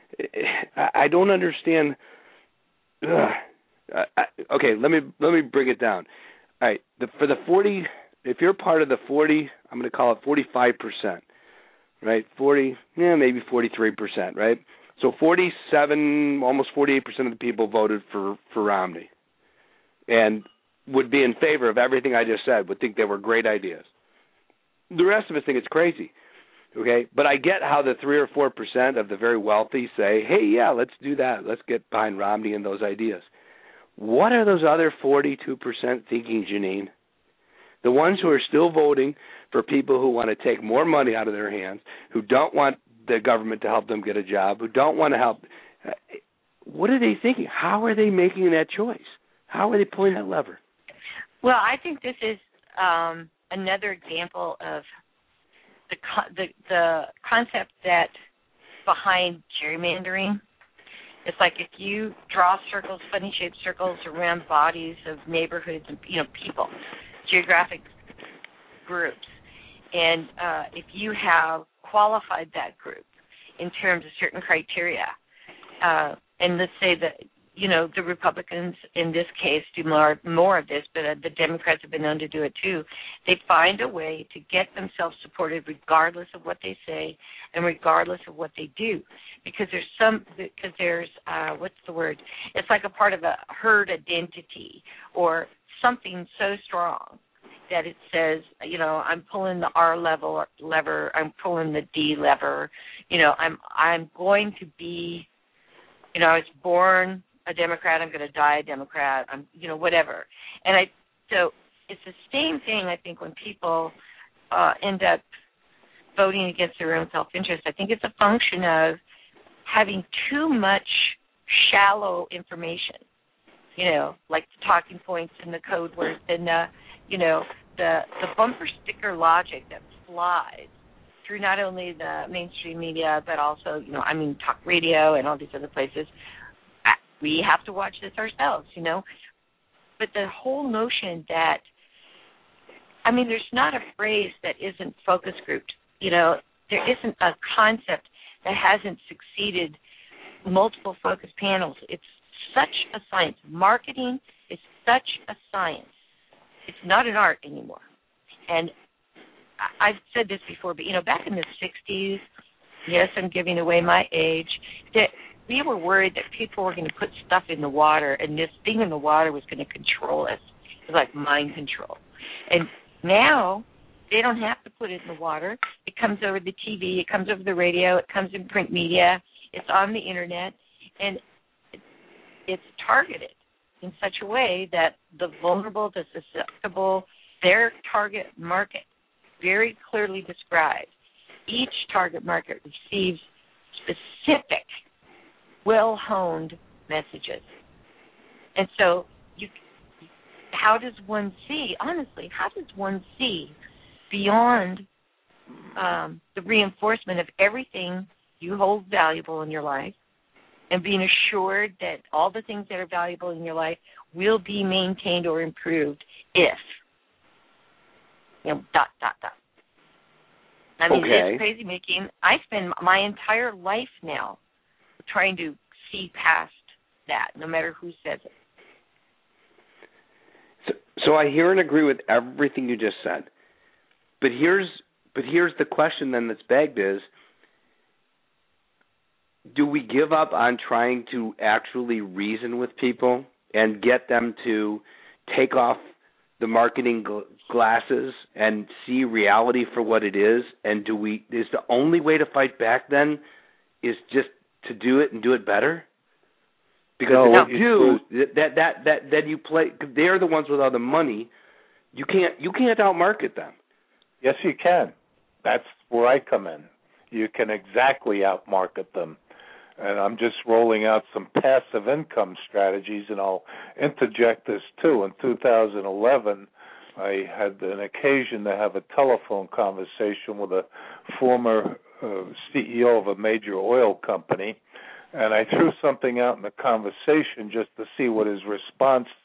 I, I don't understand. Ugh. I, okay, let me let me bring it down. All right, the, for the forty, if you're part of the forty, I'm going to call it forty-five percent, right? forty, yeah, maybe forty-three percent, right? So forty-seven, almost forty-eight percent of the people voted for for Romney, and would be in favor of everything I just said, would think they were great ideas. The rest of us think it's crazy, okay? But I get how the three or four percent of the very wealthy say, hey, yeah, let's do that. Let's get behind Romney and those ideas. What are those other forty-two percent thinking, Janine? The ones who are still voting for people who want to take more money out of their hands, who don't want the government to help them get a job, who don't want to help. What are they thinking? How are they making that choice? How are they pulling that lever? Well, I think this is um, another example of the, co- the the concept that behind gerrymandering. It's like if you draw circles, funny-shaped circles around bodies of neighborhoods and, you know, people, geographic groups, and uh, if you have qualified that group in terms of certain criteria, uh, and let's say that, you know, the Republicans in this case do more more of this, but uh, the Democrats have been known to do it too. They find a way to get themselves supported regardless of what they say and regardless of what they do, because there's some because there's uh, what's the word? It's like a part of a herd identity or something so strong that it says, you know, I'm pulling the R level lever, I'm pulling the D lever, you know, I'm I'm going to be, you know, I was born a Democrat, I'm going to die a Democrat, I'm, you know, whatever. And I, so it's the same thing, I think, when people uh, end up voting against their own self-interest. I think it's a function of having too much shallow information, you know, like the talking points and the code words and the, you know, the, the bumper sticker logic that flies through not only the mainstream media, but also, you know, I mean, talk radio and all these other places. We have to watch this ourselves, you know. But the whole notion that, I mean, there's not a phrase that isn't focus grouped. You know, there isn't a concept that hasn't succeeded multiple focus panels. It's such a science. Marketing is such a science. It's not an art anymore. And I've said this before, but, you know, back in the sixties, yes, I'm giving away my age, that we were worried that people were going to put stuff in the water, and this thing in the water was going to control us. It was like mind control. And now they don't have to put it in the water. It comes over the T V. It comes over the radio. It comes in print media. It's on the Internet. And it's targeted in such a way that the vulnerable, the susceptible, their target market, very clearly described. Each target market receives specific, well-honed messages. And so you, how does one see, honestly, how does one see beyond um, the reinforcement of everything you hold valuable in your life and being assured that all the things that are valuable in your life will be maintained or improved if, you know, dot, dot, dot. I mean, okay. It's crazy making. I spend my entire life now trying to see past that, no matter who says it. So, so I hear and agree with everything you just said. But here's but here's the question then that's begged is, do we give up on trying to actually reason with people and get them to take off the marketing gl- glasses and see reality for what it is? And do we is the only way to fight back then is just to do it and do it better? Because no, if you do, that that that that you play, they're the ones with all the money. You can't you can't outmarket them. Yes, you can. That's where I come in. You can exactly outmarket them. And I'm just rolling out some passive income strategies, and I'll interject this too. In two thousand eleven, I had an occasion to have a telephone conversation with a former uh, C E O of a major oil company, and I threw something out in the conversation just to see what his response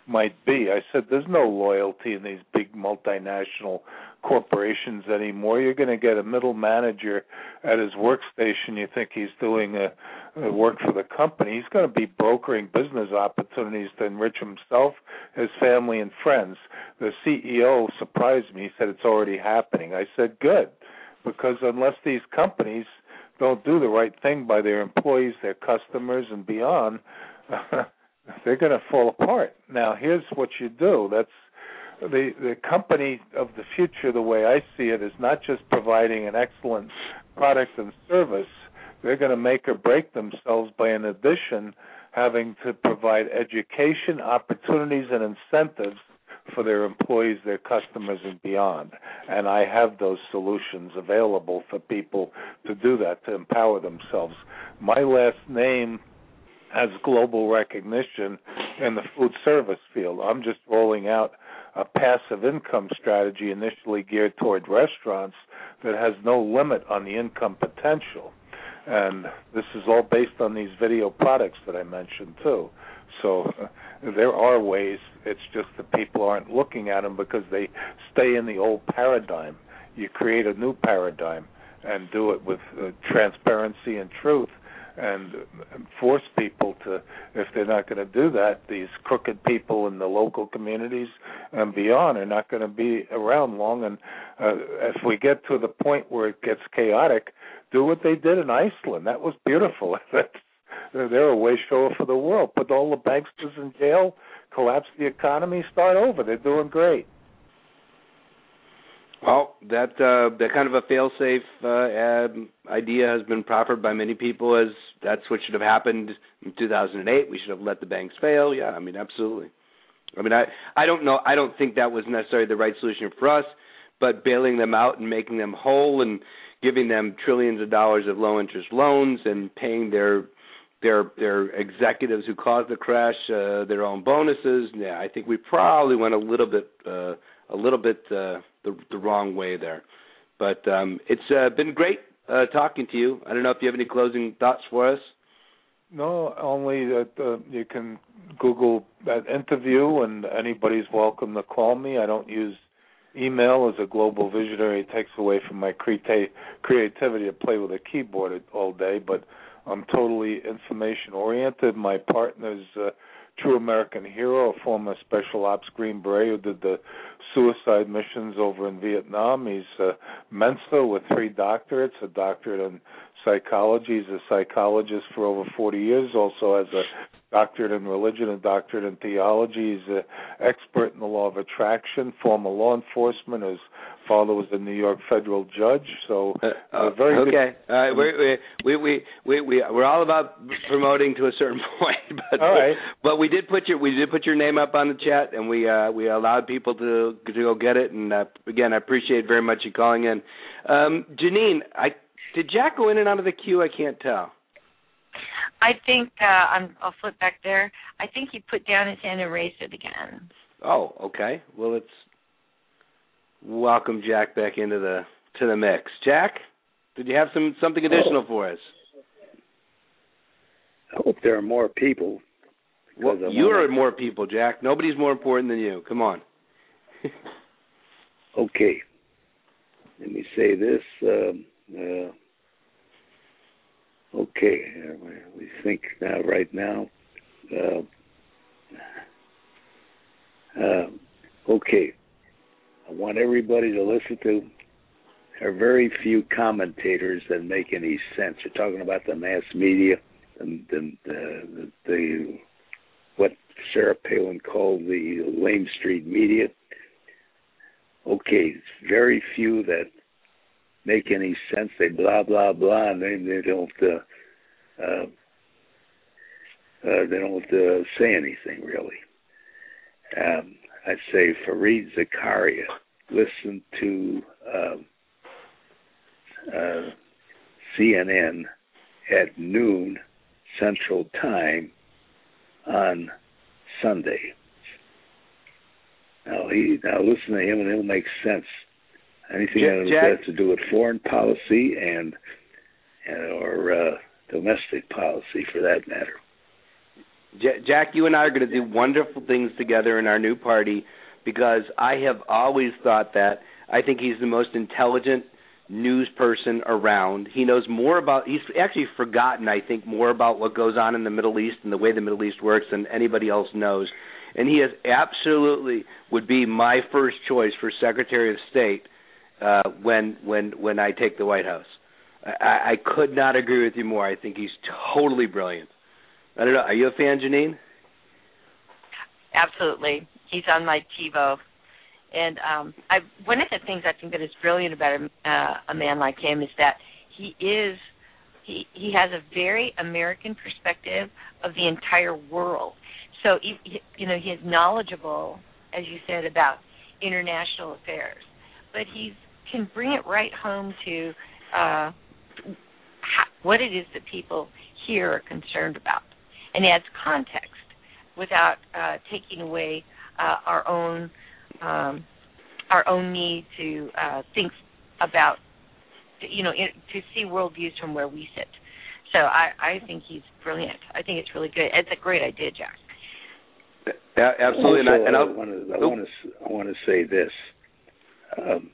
might be. I said there's no loyalty in these big multinational corporations anymore. You're going to get a middle manager at his workstation. You think he's doing a, a work for the company. He's going to be brokering business opportunities to enrich himself, his family, and friends. The C E O surprised me. He said it's already happening. I said, good, because unless these companies don't do the right thing by their employees, their customers, and beyond, they're going to fall apart. Now, here's what you do. That's the the company of the future, the way I see it, is not just providing an excellent product and service. They're going to make or break themselves by, in addition, having to provide education, opportunities, and incentives for their employees, their customers, and beyond. And I have those solutions available for people to do that, to empower themselves. My last name has global recognition in the food service field. I'm just rolling out a passive income strategy initially geared toward restaurants that has no limit on the income potential. And this is all based on these video products that I mentioned, too. So uh, there are ways. It's just that people aren't looking at them because they stay in the old paradigm. You create a new paradigm and do it with uh, transparency and truth, and force people to, if they're not going to do that, these crooked people in the local communities and beyond are not going to be around long. And uh, if we get to the point where it gets chaotic, do what they did in Iceland. That was beautiful. They're a way shower for the world. Put all the banksters in jail, collapse the economy, start over. They're doing great. Well, that uh, that kind of a fail-safe uh, um, idea has been proffered by many people as that's what should have happened in two thousand eight. We should have let the banks fail. Yeah, I mean, absolutely. I mean, I, I don't know. I don't think that was necessarily the right solution for us, but bailing them out and making them whole and giving them trillions of dollars of low-interest loans and paying their their their executives who caused the crash uh, their own bonuses. Yeah, I think we probably went a little bit uh, a little bit uh, the, the wrong way there. But um, it's uh, been great uh, talking to you. I don't know if you have any closing thoughts for us. No, only that uh, you can Google that interview, and anybody's welcome to call me. I don't use email as a global visionary. It takes away from my creati- creativity to play with a keyboard all day, but I'm totally information-oriented. My partner's uh, True American Hero, a former Special Ops Green Beret who did the suicide missions over in Vietnam. He's a Mensa with three doctorates, a doctorate in psychology. He's a psychologist for over forty years, also has a doctorate in religion and doctorate in theology. He's an expert in the law of attraction, former law enforcement. His father was a New York federal judge, so uh, uh, very okay. good. Uh, we we we we we we're all about promoting to a certain point, but all right. But we did put your we did put your name up on the chat, and we uh, we allowed people to to go get it. And uh, again, I appreciate very much you calling in, um, Janine. I did Jack go in and out of the queue? I can't tell. I think uh, I'm, I'll flip back there. I think he put down his hand and raised it again. Oh, okay. Well, it's welcome Jack back into the to the mix. Jack, did you have some something additional oh. for us? I hope there are more people. Well, you are more people, Jack. Nobody's more important than you. Come on. Okay. Let me say this. Um, uh, Okay, we think now, right now. Uh, uh, okay, I want everybody to listen to. There are very few commentators that make any sense. You're talking about the mass media, and the, the, the, the what Sarah Palin called the Lame Street media. Okay, it's very few that make any sense. They blah blah blah, and they they don't uh, uh, uh, they don't uh, say anything really. Um, I'd say Fareed Zakaria, listen to um, uh, C N N at noon Central Time on Sunday. Now he now listen to him, and it'll make sense. Anything that Jack, has to do with foreign policy and, and or uh, domestic policy, for that matter. J- Jack, you and I are going to do wonderful things together in our new party because I have always thought that. I think he's the most intelligent news person around. He knows more about, he's actually forgotten, I think, more about what goes on in the Middle East and the way the Middle East works than anybody else knows. And he is absolutely would be my first choice for Secretary of State uh, when when when I take the White House. I, I could not agree with you more. I think he's totally brilliant. I don't know. Are you a fan, Janine? Absolutely. He's on my TiVo. And um, I, one of the things I think that is brilliant about a, uh, a man like him is that he is he he has a very American perspective of the entire world. So he, you know, he is knowledgeable, as you said, about international affairs, but he can bring it right home to uh, how, what it is that people here are concerned about, and he adds context without uh, taking away uh, our own. Um, our own need to uh, think about, you know, in, to see worldviews from where we sit. So I, I think he's brilliant. I think it's really good. It's a great idea, Jack. Yeah, absolutely. Also, and I, and I want to, I want to, I want to say this. Um,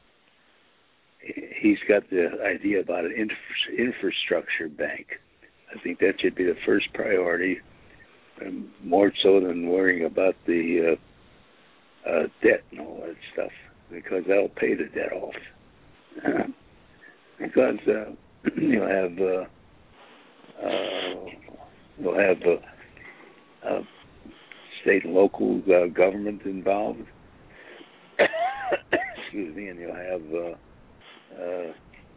he's got the idea about an infra- infrastructure bank. I think that should be the first priority, um, more so than worrying about the uh, Uh, debt and all that stuff, because that'll pay the debt off. Uh, because uh, you'll have uh, uh, you'll have uh, uh, state and local uh, government involved. Excuse me, and you'll have uh, uh,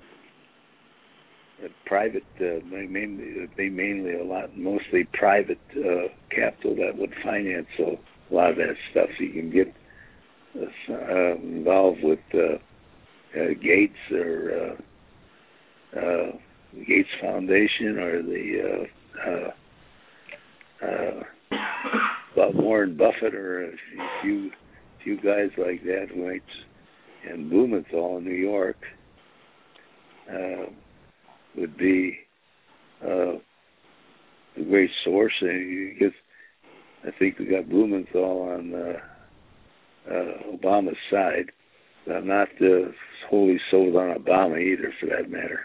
private, uh, mainly, they mainly a lot, mostly private uh, capital that would finance a lot of that stuff. So you can get uh, involved with uh, uh, Gates or uh, uh, Gates Foundation or the uh, uh, uh, Warren Buffett or a few few guys like that, right? And Blumenthal in New York uh, would be uh, a great source. Because I think we got Blumenthal on uh, uh, Obama's side. I'm not uh, wholly sold on Obama either, for that matter.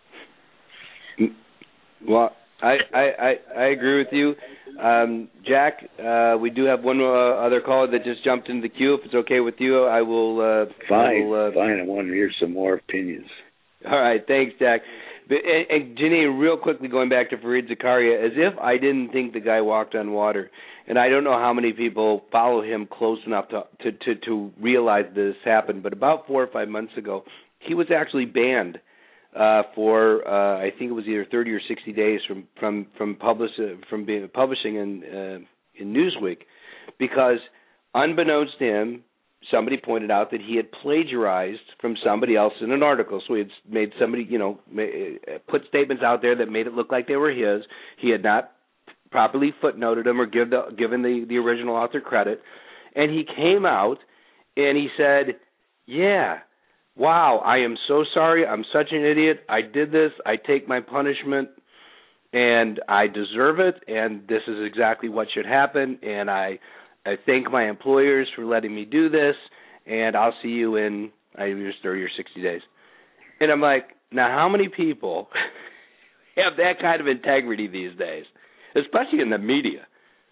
Well, I I, I, I agree with you. Um, Jack, uh, we do have one uh, other caller that just jumped into the queue. If it's okay with you, I will... Uh, fine, I will, uh, fine. I want to hear some more opinions. All right, thanks, Jack. But, and, and Janine, real quickly going back to Fareed Zakaria, as if I didn't think the guy walked on water. And I don't know how many people follow him close enough to, to, to, to realize this happened, but about four or five months ago, he was actually banned uh, for uh, I think it was either thirty or sixty days from from from, publish, uh, from being publishing in uh, in Newsweek, because unbeknownst to him, somebody pointed out that he had plagiarized from somebody else in an article. So he had made somebody, you know, put statements out there that made it look like they were his. He had not properly footnoted them or give the, given the, the original author credit. And he came out and he said, yeah, wow, I am so sorry. I'm such an idiot. I did this. I take my punishment and I deserve it. And this is exactly what should happen. And I... I thank my employers for letting me do this, and I'll see you in either thirty or sixty days. And I'm like, now how many people have that kind of integrity these days, especially in the media?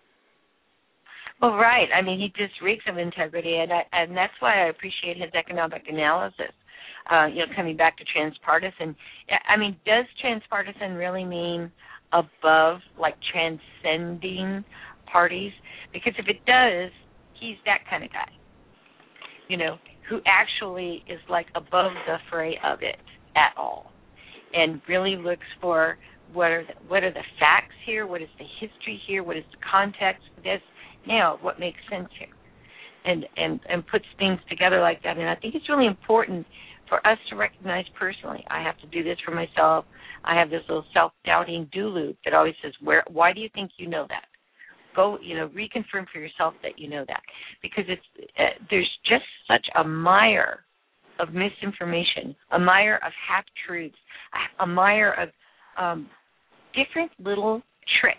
Well, right. I mean, he just reeks of integrity, and I, and that's why I appreciate his economic analysis. Uh, you know, coming back to transpartisan. I mean, does transpartisan really mean above, like transcending parties? Because if it does, he's that kind of guy, you know, who actually is like above the fray of it at all, and really looks for what are the, what are the facts here, what is the history here, what is the context for this, now what makes sense here, and and and puts things together like that. And I think it's really important for us to recognize personally. I have to do this for myself. I have this little self-doubting do loop that always says, "Where? Why do you think you know that?" Go, you know, reconfirm for yourself that you know that, because it's uh, there's just such a mire of misinformation, a mire of half-truths, a mire of um, different little tricks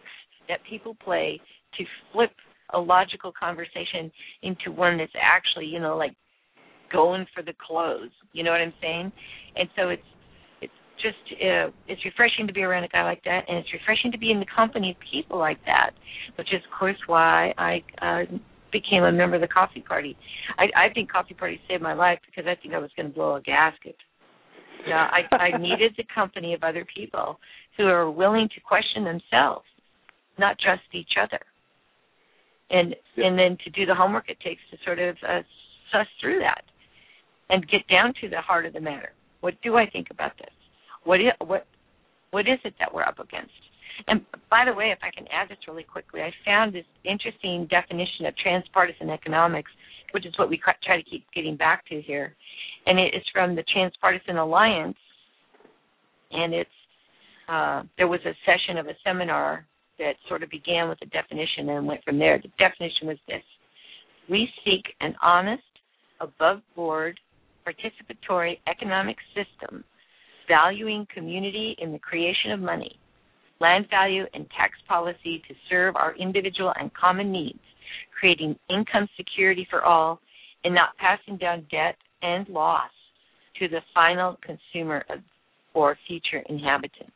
that people play to flip a logical conversation into one that's actually, you know, like going for the close. You know what I'm saying? And so it's it's just uh, it's refreshing to be around a guy like that, and it's refreshing to be in the company of people like that, which is, of course, why I uh, became a member of the Coffee Party. I, I think Coffee Party saved my life because I think I was going to blow a gasket. You know, I, I needed the company of other people who are willing to question themselves, not just each other. And yeah. and then to do the homework it takes to sort of uh, suss through that and get down to the heart of the matter. What do I think about this? What is, what what is it that we're up against? And by the way, if I can add this really quickly, I found this interesting definition of transpartisan economics, which is what we try to keep getting back to here. And it is from the Transpartisan Alliance, and it's uh, there was a session of a seminar that sort of began with a definition and went from there. The definition was this: we seek an honest, above-board, participatory economic system valuing community in the creation of money, land value, and tax policy to serve our individual and common needs, creating income security for all, and not passing down debt and loss to the final consumer or future inhabitant.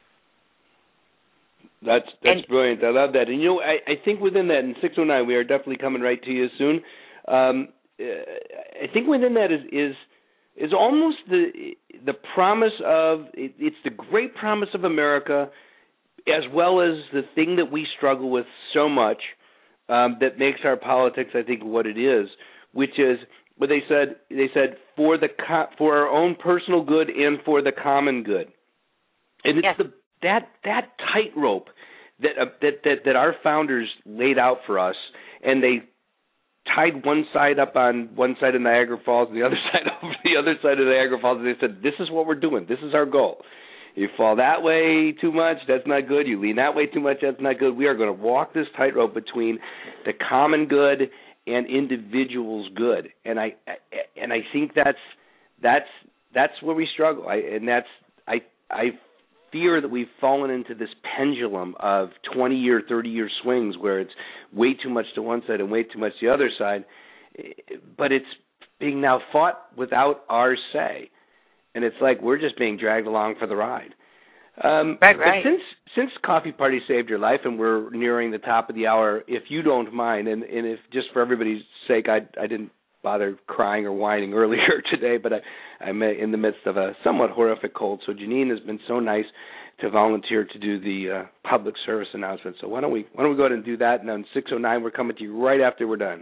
That's that's and, brilliant. I love that. And, you know, I, I think within that, in six oh nine, we are definitely coming right to you soon. Um, I think within that is is is almost the the promise of, it, it's the great promise of America, as well as the thing that we struggle with so much um, that makes our politics, I think, what it is, which is what they said. They said for the co- for our own personal good and for the common good, and it's yes. the that that tightrope that, uh, that that that our founders laid out for us, and they tied one side up on one side of Niagara Falls and the other side over the other side of Niagara Falls, and they said, this is what we're doing. This is our goal. You fall that way too much, that's not good. You lean that way too much, that's not good. We are going to walk this tightrope between the common good and individuals' good, and I, I and I think that's that's that's where we struggle. I, and that's I I fear that we've fallen into this pendulum of twenty-year, thirty-year swings where it's way too much to one side and way too much to the other side, but it's being now fought without our say. And it's like we're just being dragged along for the ride. Um, right, right. But since since Coffee Party saved your life, and we're nearing the top of the hour, if you don't mind, and, and if just for everybody's sake, I I didn't bother crying or whining earlier today, but I, I'm in the midst of a somewhat horrific cold. So Janine has been so nice to volunteer to do the uh, public service announcement. So why don't we why don't we go ahead and do that? And on six oh nine, we're coming to you right after we're done.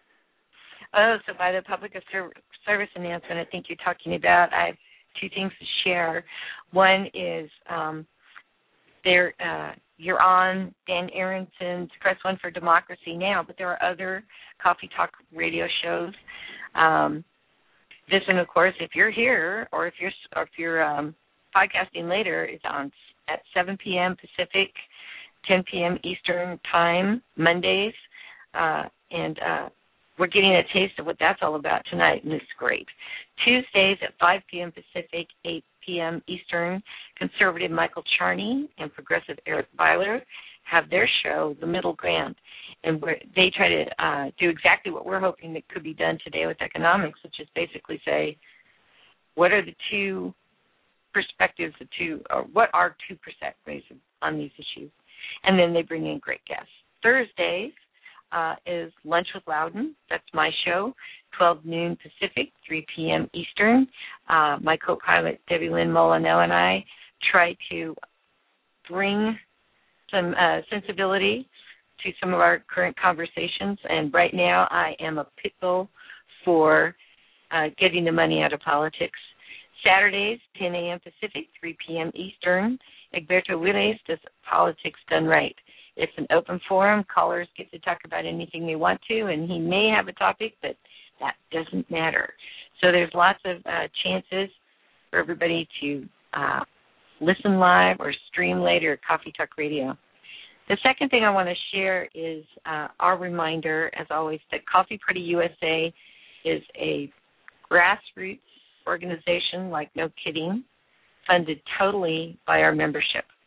Oh, so by the public service announcement, I think you're talking about, I have two things to share. One is um, there uh, you're on Dan Aronson's Press One for Democracy now, but there are other Coffee Talk radio shows. Um, this one, of course, if you're here or if you're or if you're um, podcasting later, is on at seven p.m. Pacific, ten p.m. Eastern Time, Mondays, uh, and uh, we're getting a taste of what that's all about tonight, and it's great. Tuesdays at five p.m. Pacific, eight p.m. Eastern, conservative Michael Charney and progressive Eric Byler have their show, The Middle Ground, and we're, they try to uh, do exactly what we're hoping that could be done today with economics, which is basically say, what are the two perspectives, the two, or what are two perspectives on these issues? And then they bring in great guests. Thursdays uh, is Lunch with Loudon. That's my show, twelve noon Pacific, three p.m. Eastern. Uh, my co-pilot, Debbie Lynn Molinell, and I try to bring some uh, sensibility to some of our current conversations. And right now I am a pit bull for uh, getting the money out of politics. Saturdays, ten a.m. Pacific, three p.m. Eastern, Egberto Willes does Politics Done Right. It's an open forum. Callers get to talk about anything they want to, and he may have a topic, but that doesn't matter. So there's lots of uh, chances for everybody to uh, listen live or stream later at Coffee Talk Radio. The second thing I want to share is uh, our reminder, as always, that Coffee Party U S A is a grassroots organization, like no kidding, funded totally by our membership.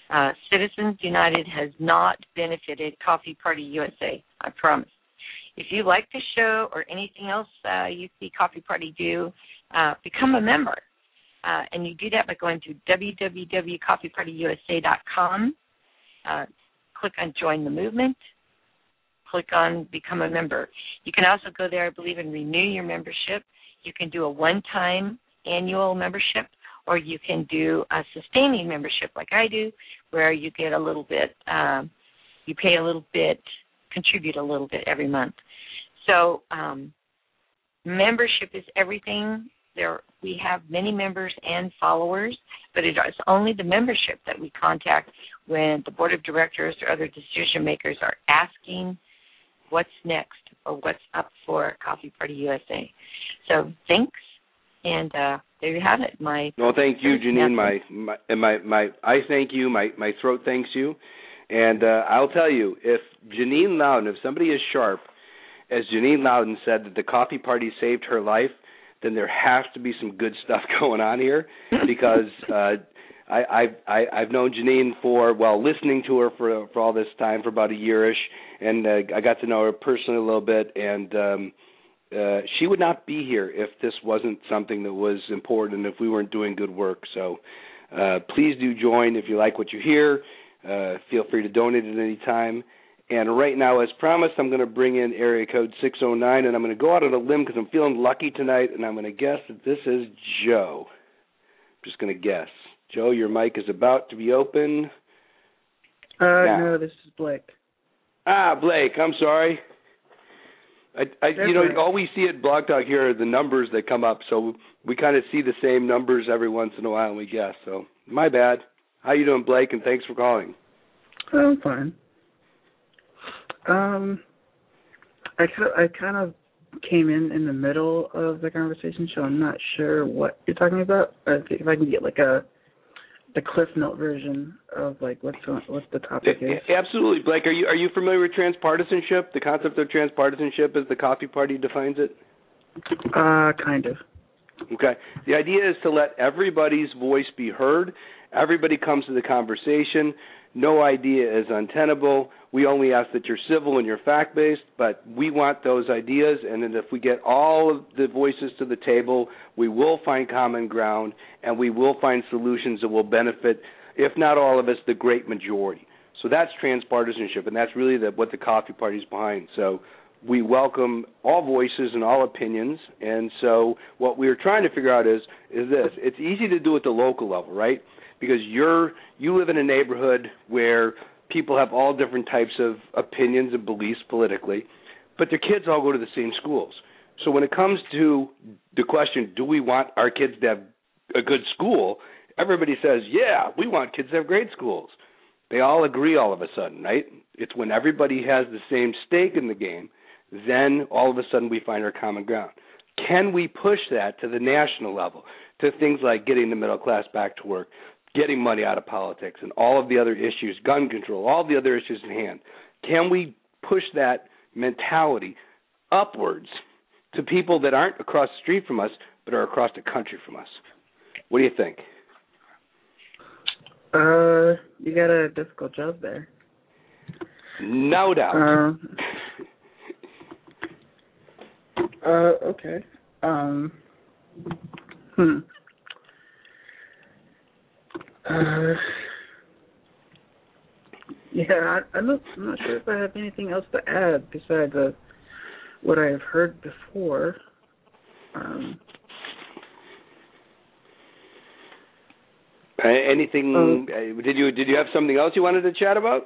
Uh, Citizens United has not benefited Coffee Party U S A, I promise. If you like the show or anything else uh, you see Coffee Party do, uh, become a member. Uh, and you do that by going to w w w dot coffee party u s a dot com. Uh, click on Join the Movement. Click on Become a Member. You can also go there, I believe, and renew your membership. You can do a one-time annual membership, or you can do a sustaining membership like I do, where you get a little bit, um, you pay a little bit, contribute a little bit every month. So um, membership is everything. There, we have many members and followers, but it is only the membership that we contact when the board of directors or other decision makers are asking what's next or what's up for Coffee Party U S A. So thanks, and uh, there you have it. My well, thank you, Janine. My, my my my I thank you. My my throat thanks you, and uh, I'll tell you, if Janine Loudon, if somebody is sharp, as Janine Loudon said that the Coffee Party saved her life, then there has to be some good stuff going on here, because uh, I, I've I, I've known Janine for, well, listening to her for for all this time, for about a yearish, and uh, I got to know her personally a little bit, and um, uh, she would not be here if this wasn't something that was important, if we weren't doing good work. So uh, please do join if you like what you hear. Uh, feel free to donate at any time. And right now, as promised, I'm going to bring in area code six oh nine, and I'm going to go out on a limb because I'm feeling lucky tonight, and I'm going to guess that this is Joe. I'm just going to guess. Joe, your mic is about to be open. Uh, now. No, this is Blake. Ah, Blake, I'm sorry. I, I you know, right. all we see at Blog Talk here are the numbers that come up, so we kind of see the same numbers every once in a while, and we guess. So my bad. How you doing, Blake, and thanks for calling. I'm fine. Um, I, I kind of came in in the middle of the conversation, so I'm not sure what you're talking about. I think if I can get like a the Cliff Note version of like what's what the topic is. Absolutely, Blake. Are you are you familiar with transpartisanship? The concept of transpartisanship as the Coffee Party defines it? Uh, kind of. Okay. The idea is to let everybody's voice be heard. Everybody comes to the conversation. No idea is untenable. We only ask that you're civil and you're fact-based, but we want those ideas, and then if we get all of the voices to the table, we will find common ground, and we will find solutions that will benefit, if not all of us, the great majority. So that's transpartisanship, and that's really the, what the Coffee Party is behind. So we welcome all voices and all opinions, and so what we're trying to figure out is is this. It's easy to do at the local level, right? Because you're you live in a neighborhood where people have all different types of opinions and beliefs politically, but their kids all go to the same schools. So when it comes to the question, do we want our kids to have a good school, everybody says, yeah, we want kids to have great schools. They all agree all of a sudden, right? It's when everybody has the same stake in the game, then all of a sudden we find our common ground. Can we push that to the national level, to things like getting the middle class back to work, getting money out of politics, and all of the other issues, gun control, all the other issues in hand? Can we push that mentality upwards to people that aren't across the street from us, but are across the country from us? What do you think? Uh, you got a difficult job there. No doubt. Uh, uh okay. Um, hmm. Uh, yeah, I, I'm, not, I'm not sure if I have anything else to add besides uh, what I have heard before. Um, uh, anything? uh, uh, did you did you have something else you wanted to chat about?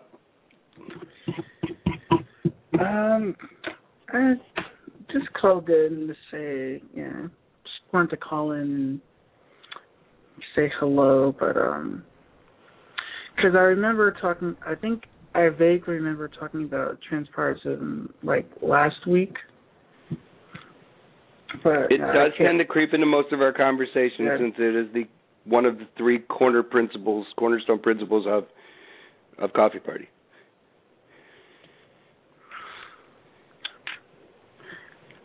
Um, I just called in to say, yeah, just wanted to call in and say hello, but um, because I remember talking, I think I vaguely remember talking about transpartisan like last week. But it uh, does tend to creep into most of our conversations, yeah. since it is the one of the three corner principles, cornerstone principles of of Coffee Party.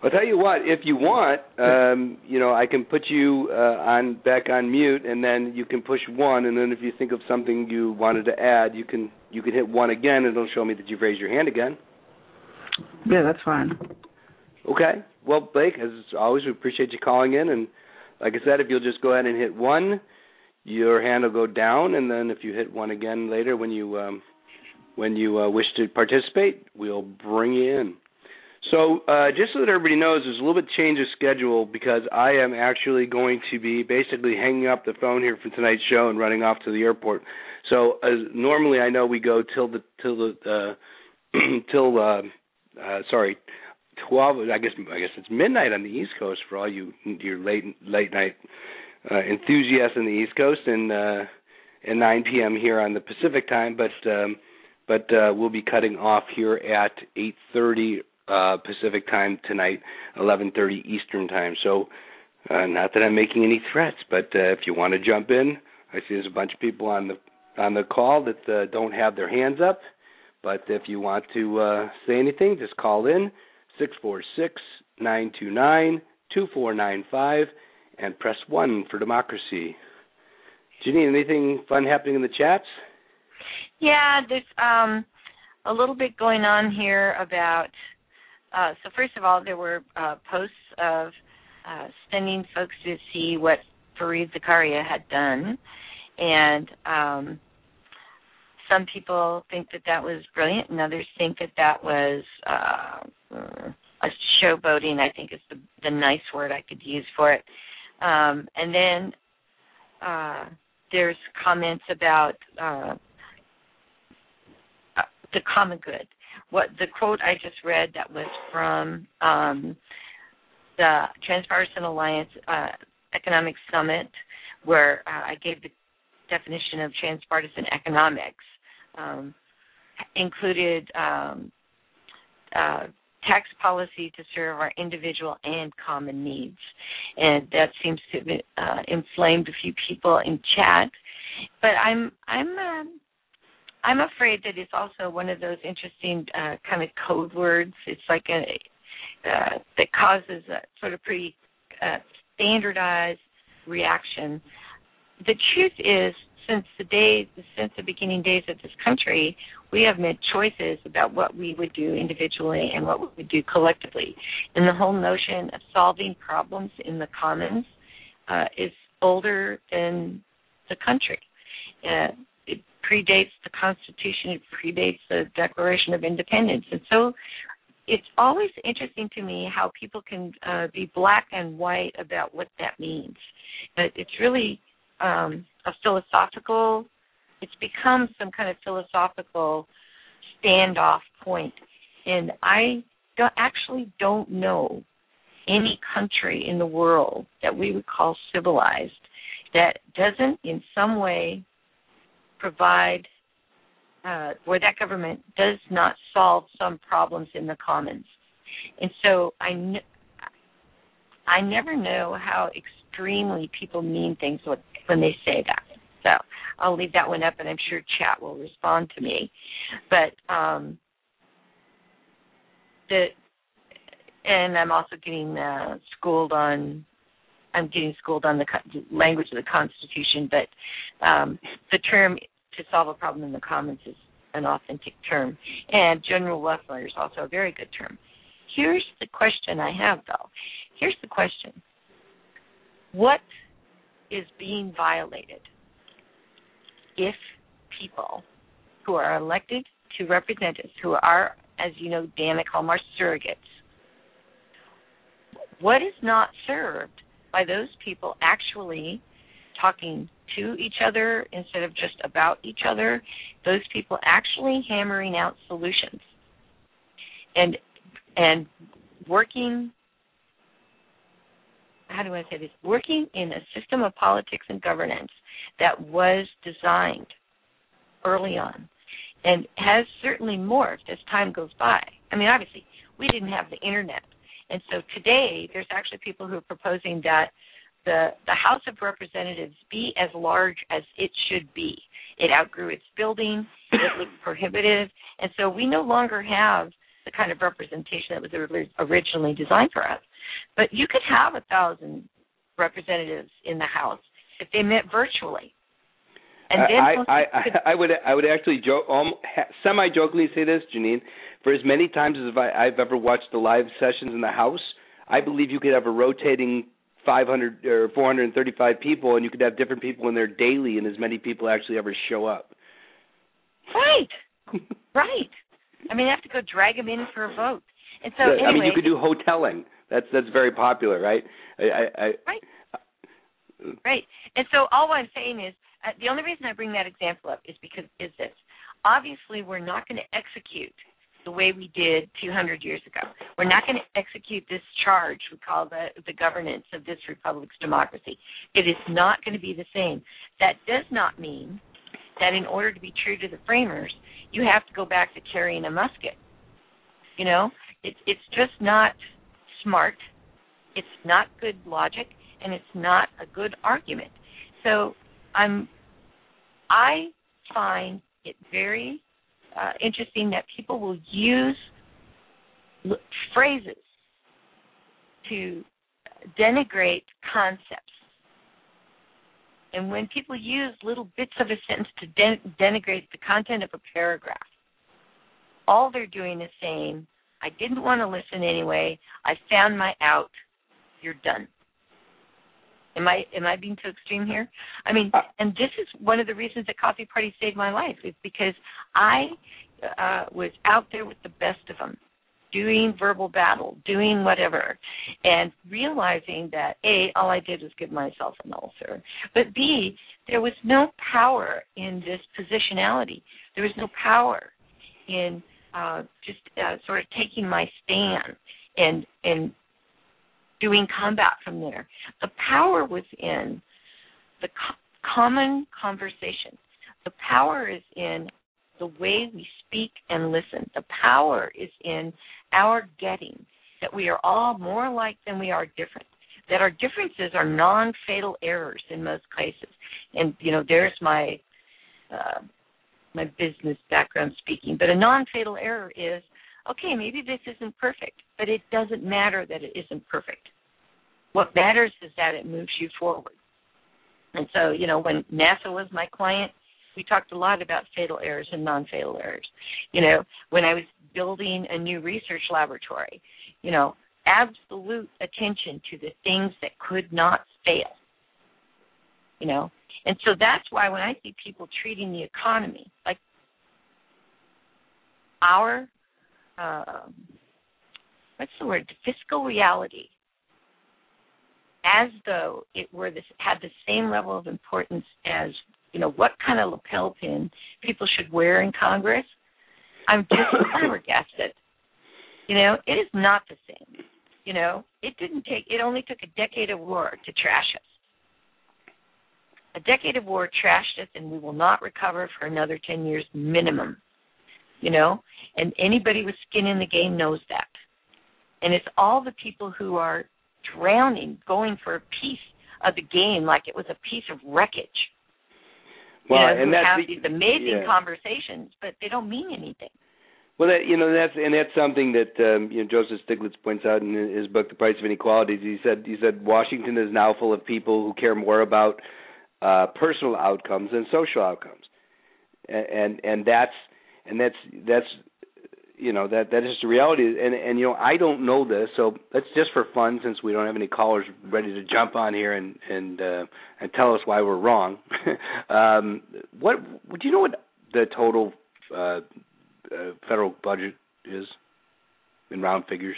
I'll tell you what, if you want, um, you know, I can put you uh, on back on mute, and then you can push one, and then if you think of something you wanted to add, you can you can hit one again, and it'll show me that you've raised your hand again. Yeah, that's fine. Okay. Well, Blake, as always, we appreciate you calling in, and like I said, if you'll just go ahead and hit one, your hand will go down, and then if you hit one again later when you um, when you uh, wish to participate, we'll bring you in. So uh, just so that everybody knows, there's a little bit change of schedule because I am actually going to be basically hanging up the phone here for tonight's show and running off to the airport. So as normally I know we go till the till the uh, till uh, uh, sorry twelve. I guess I guess it's midnight on the East Coast for all you your late late night uh, enthusiasts on the East Coast, and uh, and nine p.m. here on the Pacific time. But um, but uh, we'll be cutting off here at eight thirty. Uh, Pacific time tonight, eleven thirty Eastern time. So, uh, not that I'm making any threats, but uh, if you want to jump in, I see there's a bunch of people on the on the call that uh, don't have their hands up. But if you want to uh, say anything, just call in six four six, nine two nine, two four nine five and press one for democracy. Janine, anything fun happening in the chats? Yeah, there's um, a little bit going on here about. Uh, so first of all, there were uh, posts of uh, sending folks to see what Fareed Zakaria had done, and um, some people think that that was brilliant, and others think that that was uh, a showboating, I think is the, the nice word I could use for it. Um, and then uh, there's comments about uh, the common good. What the quote I just read that was from um, the Transpartisan Alliance uh, Economic Summit, where uh, I gave the definition of transpartisan economics, um, included um, uh, tax policy to serve our individual and common needs. And that seems to have uh, inflamed a few people in chat. But I'm I'm uh, I'm afraid that it's also one of those interesting uh, kind of code words. It's like a uh, that causes a sort of pretty uh, standardized reaction. The truth is, since the days, since the beginning days of this country, we have made choices about what we would do individually and what we would do collectively. And the whole notion of solving problems in the commons uh, is older than the country. Uh, it predates the Constitution. It predates the Declaration of Independence. And so it's always interesting to me how people can uh, be black and white about what that means. But it's really um, a philosophical, it's become some kind of philosophical standoff point. And I don't, actually don't know any country in the world that we would call civilized that doesn't in some way provide, uh, where that government does not solve some problems in the commons. And so I, n- I never know how extremely people mean things when they say that. So I'll leave that one up, and I'm sure chat will respond to me. But um, the and I'm also getting uh, schooled on. I'm getting schooled on the language of the Constitution, but um, the term to solve a problem in the commons is an authentic term, and general welfare is also a very good term. Here's the question I have, though. Here's the question: what is being violated if people who are elected to represent us, who are, as you know, Dan, I call them our surrogates, what is not served by those people actually talking to each other instead of just about each other, those people actually hammering out solutions and and working, how do I say this, working in a system of politics and governance that was designed early on and has certainly morphed as time goes by. I mean, obviously, we didn't have the Internet. And so today, there's actually people who are proposing that the, the House of Representatives be as large as it should be. It outgrew its building. It looked prohibitive. And so we no longer have the kind of representation that was originally designed for us. But you could have a thousand representatives in the House if they met virtually. And then I, I, I, I would I would actually joke, um, semi-jokingly say this, Janine. For as many times as I, I've ever watched the live sessions in the House, I believe you could have a rotating five hundred or four hundred thirty-five people, and you could have different people in there daily, and as many people actually ever show up. Right, right. I mean, you have to go drag them in for a vote. And so, yeah, anyway, I mean, you could do hoteling. That's that's very popular, right? I, I, I, right. Right. And so, all I'm saying is, uh, the only reason I bring that example up is because is this: obviously, we're not going to execute the way we did two hundred years ago. We're not going to execute this charge we call the, the governance of this republic's democracy. It is not going to be the same. That does not mean that in order to be true to the framers, you have to go back to carrying a musket. You know, it's it's just not smart. It's not good logic, and it's not a good argument. So I'm, I find it very Uh, interesting that people will use l- phrases to denigrate concepts. And when people use little bits of a sentence to den- denigrate the content of a paragraph, all they're doing is saying, I didn't want to listen anyway, I found my out, you're done. Am I am I being too extreme here? I mean, and this is one of the reasons that Coffee Party saved my life, is because I uh, was out there with the best of them, doing verbal battle, doing whatever, and realizing that, A, all I did was give myself an ulcer, but B, there was no power in this positionality. There was no power in uh, just uh, sort of taking my stand and and doing combat from there. The power was in the co- common conversation. The power is in the way we speak and listen. The power is in our getting that we are all more alike than we are different, that our differences are non-fatal errors in most cases. And, you know, there's my uh, my business background speaking. But a non-fatal error is, okay, maybe this isn't perfect, but it doesn't matter that it isn't perfect. What matters is that it moves you forward. And so, you know, when NASA was my client, we talked a lot about fatal errors and non-fatal errors. You know, when I was building a new research laboratory, you know, absolute attention to the things that could not fail. You know, and so that's why when I see people treating the economy like our, um, what's the word, fiscal reality, as though it were this had the same level of importance as, you know, what kind of lapel pin people should wear in Congress, I'm just flabbergasted. You know, it is not the same. You know, it didn't take, it only took a decade of war to trash us. A decade of war trashed us, and we will not recover for another ten years minimum. You know, and anybody with skin in the game knows that. And it's all the people who are drowning, going for a piece of the game like it was a piece of wreckage. Well, you know, and who that's have the, these amazing yeah. conversations, but they don't mean anything. Well, that, you know, that's and that's something that um, you know Joseph Stiglitz points out in his book, The Price of Inequalities. He said he said Washington is now full of people who care more about uh, personal outcomes than social outcomes, and, and and that's and that's that's. You know, that that is the reality. And, and, you know, I don't know this, so that's just for fun since we don't have any callers ready to jump on here and and, uh, and tell us why we're wrong. um, what do you know what the total uh, uh, federal budget is in round figures?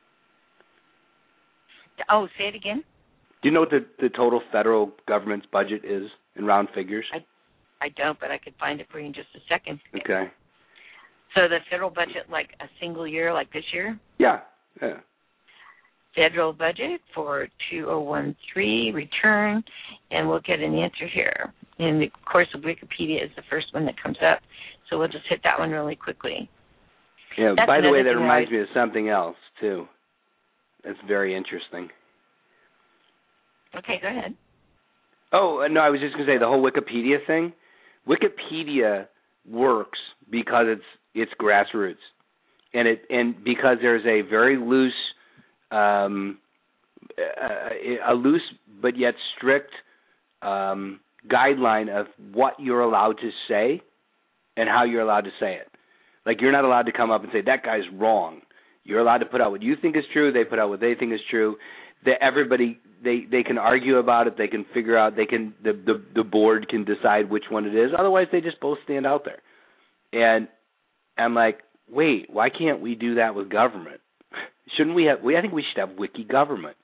Oh, say it again? Do you know what the, the total federal government's budget is in round figures? I, I don't, but I could find it for you in just a second. Okay. So the federal budget, like a single year, like this year? Yeah, yeah. Federal budget for two thousand thirteen return, and we'll get an answer here. And, of course, Wikipedia is the first one that comes up, so we'll just hit that one really quickly. Yeah, That's by the way, that thing reminds I, me of something else, too. That's very interesting. Okay, go ahead. Oh, no, I was just going to say the whole Wikipedia thing. Wikipedia works because it's it's grassroots. and it and because there's a very loose, um, a, a loose but yet strict um, guideline of what you're allowed to say and how you're allowed to say it. Like, you're not allowed to come up and say, that guy's wrong. You're allowed to put out what you think is true. They put out what they think is true. That everybody, they, they can argue about it. They can figure out, they can, the, the, the board can decide which one it is. Otherwise, they just both stand out there. And I'm like, wait, why can't we do that with government? Shouldn't we have, we, I think we should have wiki government.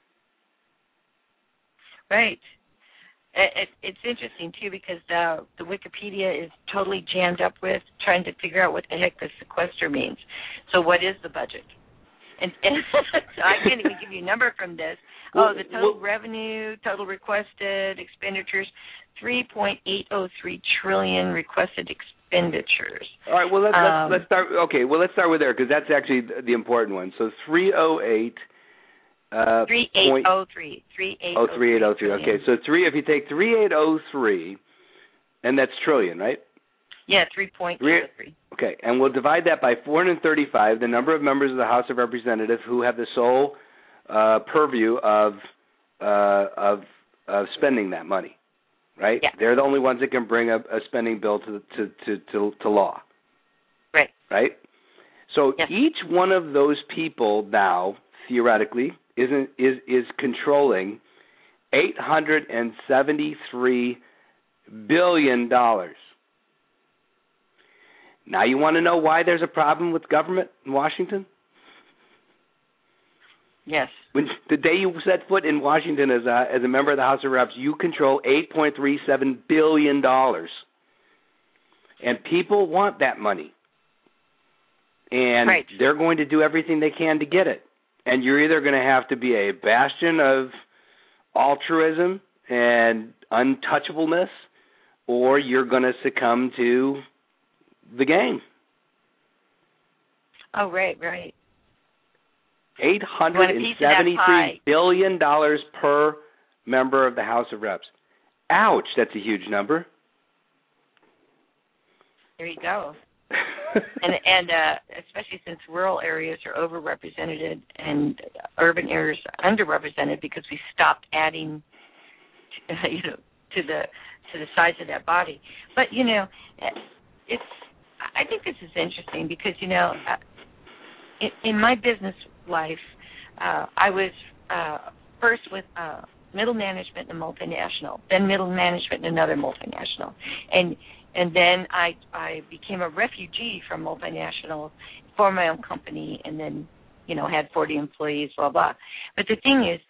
Right. It, it's interesting, too, because the, the Wikipedia is totally jammed up with trying to figure out what the heck the sequester means. So what is the budget? And, and so I can't even give you a number from this. Oh, the total well, revenue, total requested expenditures, three point eight oh three trillion requested expenditures. All right, well, let's, um, let's, let's start. Okay, well, let's start with there because that's actually the important one. So three oh eight. Uh, three eight oh three. three eight oh three. Oh, three eight oh three. Okay, so three. If you take three eight oh three, and that's trillion, right? Yeah, three point eight oh three. Okay, and we'll divide that by four hundred thirty-five, the number of members of the House of Representatives who have the sole uh, purview of, uh, of of spending that money, right? Yeah. They're the only ones that can bring a, a spending bill to, to to to to law. Right. Right. So yes. Each one of those people now, theoretically, Isn't, is is controlling eight hundred seventy-three billion dollars. Now you want to know why there's a problem with government in Washington? Yes. When the day you set foot in Washington as a as a member of the House of Reps, you control eight point three seven billion dollars, and people want that money, and right. they're going to do everything they can to get it. And you're either going to have to be a bastion of altruism and untouchableness, or you're going to succumb to the game. Oh, right, right. eight hundred seventy-three billion dollars per member of the House of Reps. Ouch, that's a huge number. There you go. and and uh, especially since rural areas are overrepresented and urban areas are underrepresented because we stopped adding, to, you know, to the to the size of that body. But you know, it's I think this is interesting because you know, in, in my business life, uh, I was uh, first with uh, middle management in a multinational, then middle management in another multinational, and. And then I I became a refugee from multinational for my own company, and then, you know, had forty employees, blah, blah. But the thing is,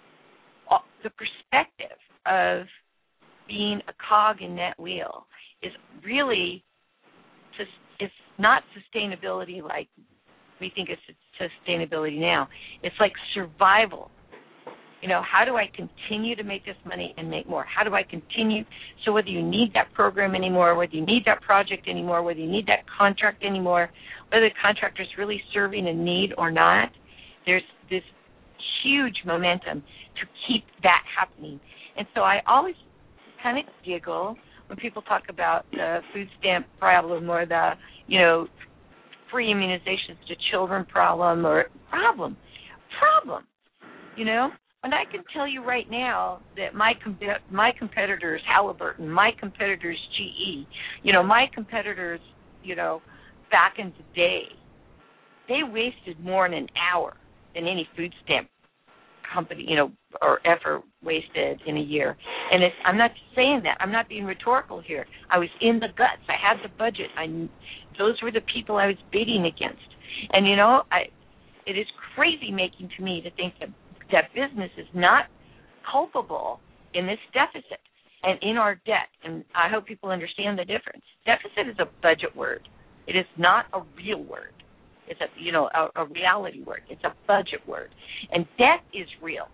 the perspective of being a cog in that wheel is really, it's not sustainability like we think it's sustainability now. It's like survival. You know, how do I continue to make this money and make more? How do I continue? So whether you need that program anymore, whether you need that project anymore, whether you need that contract anymore, whether the contractor is really serving a need or not, there's this huge momentum to keep that happening. And so I always kind of giggle when people talk about the food stamp problem or the, you know, free immunizations to children problem or problem. Problem, you know? And I can tell you right now that my com- my competitors, Halliburton, my competitors, G E, you know, my competitors, you know, back in the day, they wasted more in an hour than any food stamp company, you know, or effort wasted in a year. And it's, I'm not saying that. I'm not being rhetorical here. I was in the guts. I had the budget. I, those were the people I was bidding against. And, you know, I, it is crazy making to me to think that that business is not culpable in this deficit and in our debt. And I hope people understand the difference. Deficit is a budget word. It is not a real word. It's a, you know, a, a reality word. It's a budget word. And debt is real.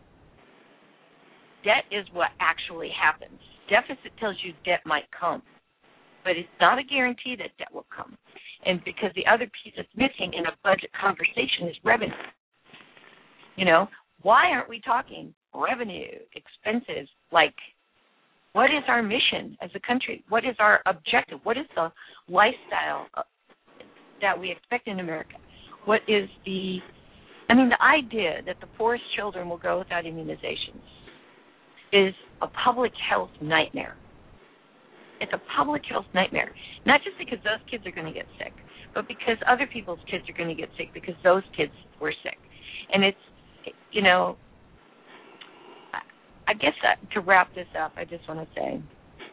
Debt is what actually happens. Deficit tells you debt might come, but it's not a guarantee that debt will come. And because the other piece that's missing in a budget conversation is revenue. You know, why aren't we talking revenue, expenses, like what is our mission as a country? What is our objective? What is the lifestyle that we expect in America? What is the, I mean, the idea that the poorest children will go without immunizations is a public health nightmare. It's a public health nightmare, not just because those kids are going to get sick, but because other people's kids are going to get sick because those kids were sick. And it's, you know, I guess that, to wrap this up, I just want to say,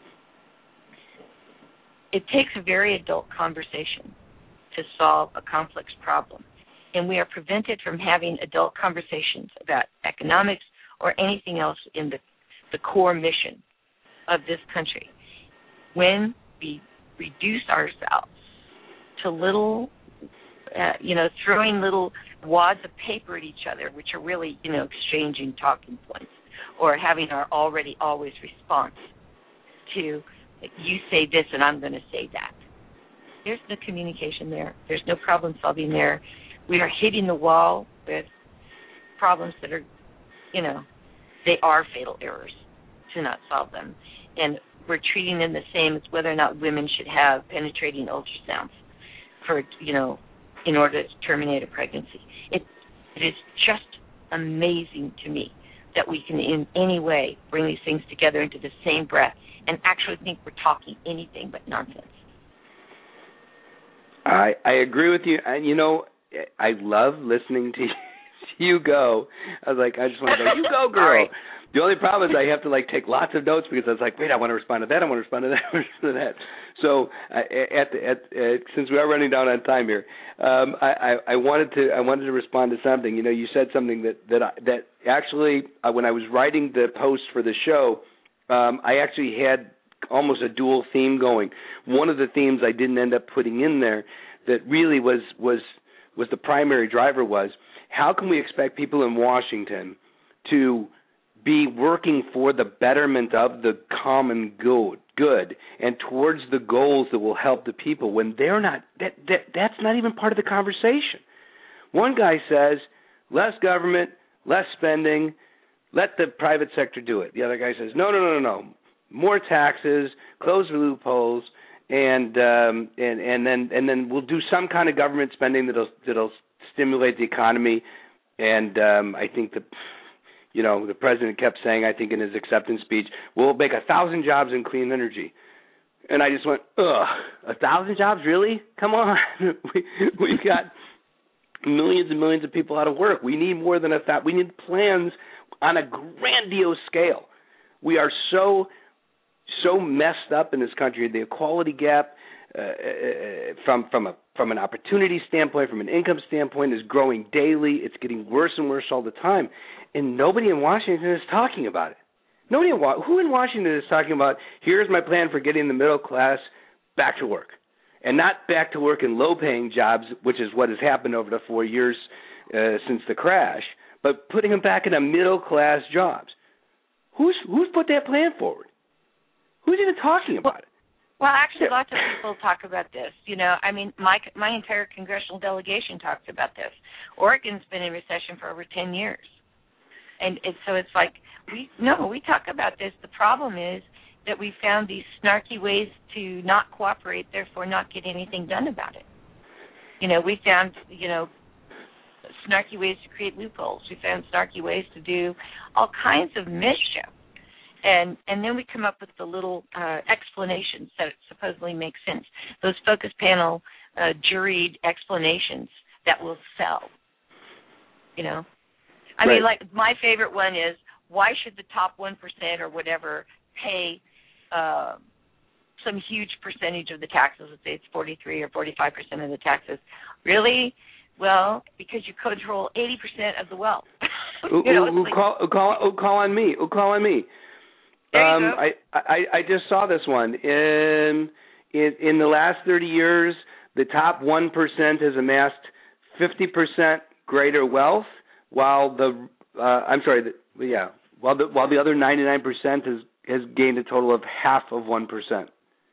it takes a very adult conversation to solve a complex problem. And we are prevented from having adult conversations about economics or anything else in the, the core mission of this country when we reduce ourselves to little, uh, you know, throwing little wads of paper at each other, which are really, you know, exchanging talking points, or having our already always response to, you say this and I'm going to say that. There's no communication there. There's no problem solving there. We are hitting the wall with problems that are, you know, they are fatal errors to not solve them. And we're treating them the same as whether or not women should have penetrating ultrasounds for, you know, in order to terminate a pregnancy. It, it is just amazing to me that we can in any way bring these things together into the same breath and actually think we're talking anything but nonsense. I, I agree with you. And, you know, I love listening to you go. I was like, I just want to go, you go, girl. Right. The only problem is I have to, like, take lots of notes because I was like, wait, I want to respond to that, I want to respond to that, I want to respond to that. So uh, at, the, at, at since we are running down on time here, um, I, I, I wanted to I wanted to respond to something. You know, you said something that that I, that actually uh, when I was writing the post for the show, um, I actually had almost a dual theme going. One of the themes I didn't end up putting in there that really was was was the primary driver was, how can we expect people in Washington to be working for the betterment of the common good, good and towards the goals that will help the people when they're not, that, that that's not even part of the conversation. One guy says, less government, less spending, let the private sector do it. The other guy says, no, no, no, no, no, more taxes, close the loopholes, and um, and and then and then we'll do some kind of government spending that'll that'll stimulate the economy. And um, I think the, you know, the president kept saying, I think in his acceptance speech, we'll make a thousand jobs in clean energy. And I just went, ugh, a thousand jobs, really? Come on, we, we've got millions and millions of people out of work. We need more than a thousand. We need plans on a grandiose scale. We are so. so messed up in this country. The equality gap uh, from from a from an opportunity standpoint, from an income standpoint, is growing daily. It's getting worse and worse all the time, and nobody in Washington is talking about it. Nobody in Wa- who in Washington is talking about, here's my plan for getting the middle class back to work, and not back to work in low-paying jobs, which is what has happened over the four years uh, since the crash, but putting them back into middle-class jobs. Who's who's put that plan forward? Who's even talking about it? Well, actually, lots of people talk about this. You know, I mean, my my entire congressional delegation talks about this. Oregon's been in recession for over ten years, and it's, so it's like we no, we talk about this. The problem is that we found these snarky ways to not cooperate, therefore not get anything done about it. You know, we found you know snarky ways to create loopholes. We found snarky ways to do all kinds of mischief. And and then we come up with the little uh, explanations that supposedly make sense. Those focus panel uh, juried explanations that will sell. You know, I right. mean, like my favorite one is, why should the top one percent or whatever pay uh, some huge percentage of the taxes? Let's say it's forty-three or forty-five percent of the taxes. Really? Well, because you control eighty percent of the wealth. you know, ooh, ooh, like, call, ooh, call, ooh, call on me. Ooh, call on me. Um, I, I I just saw this one. In, in in the last thirty years, the top one percent has amassed fifty percent greater wealth, while the uh, I'm sorry, the, yeah, while the while the other ninety-nine percent has has gained a total of half of one percent.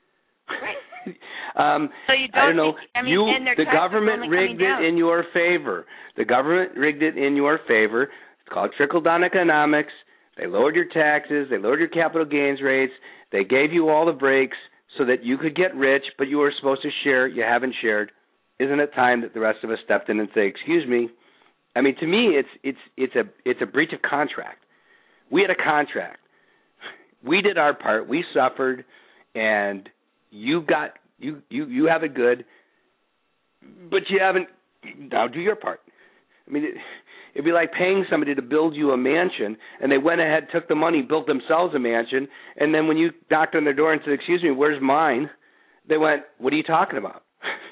um, so you don't I don't know. Think, I mean, you the government rigged it down. in your favor. The government rigged it in your favor. It's called trickle-down economics. They lowered your taxes. They lowered your capital gains rates. They gave you all the breaks so that you could get rich, but you were supposed to share. You haven't shared. isn't it time that the rest of us stepped in and say, excuse me? I mean, to me, it's it's it's a it's a breach of contract. We had a contract. We did our part. We suffered, and you got you you you have it good, but you haven't. Now do your part. I mean, it, it'd be like paying somebody to build you a mansion, and they went ahead, took the money, built themselves a mansion, and then when you knocked on their door and said, "Excuse me, where's mine?" They went, "What are you talking about?"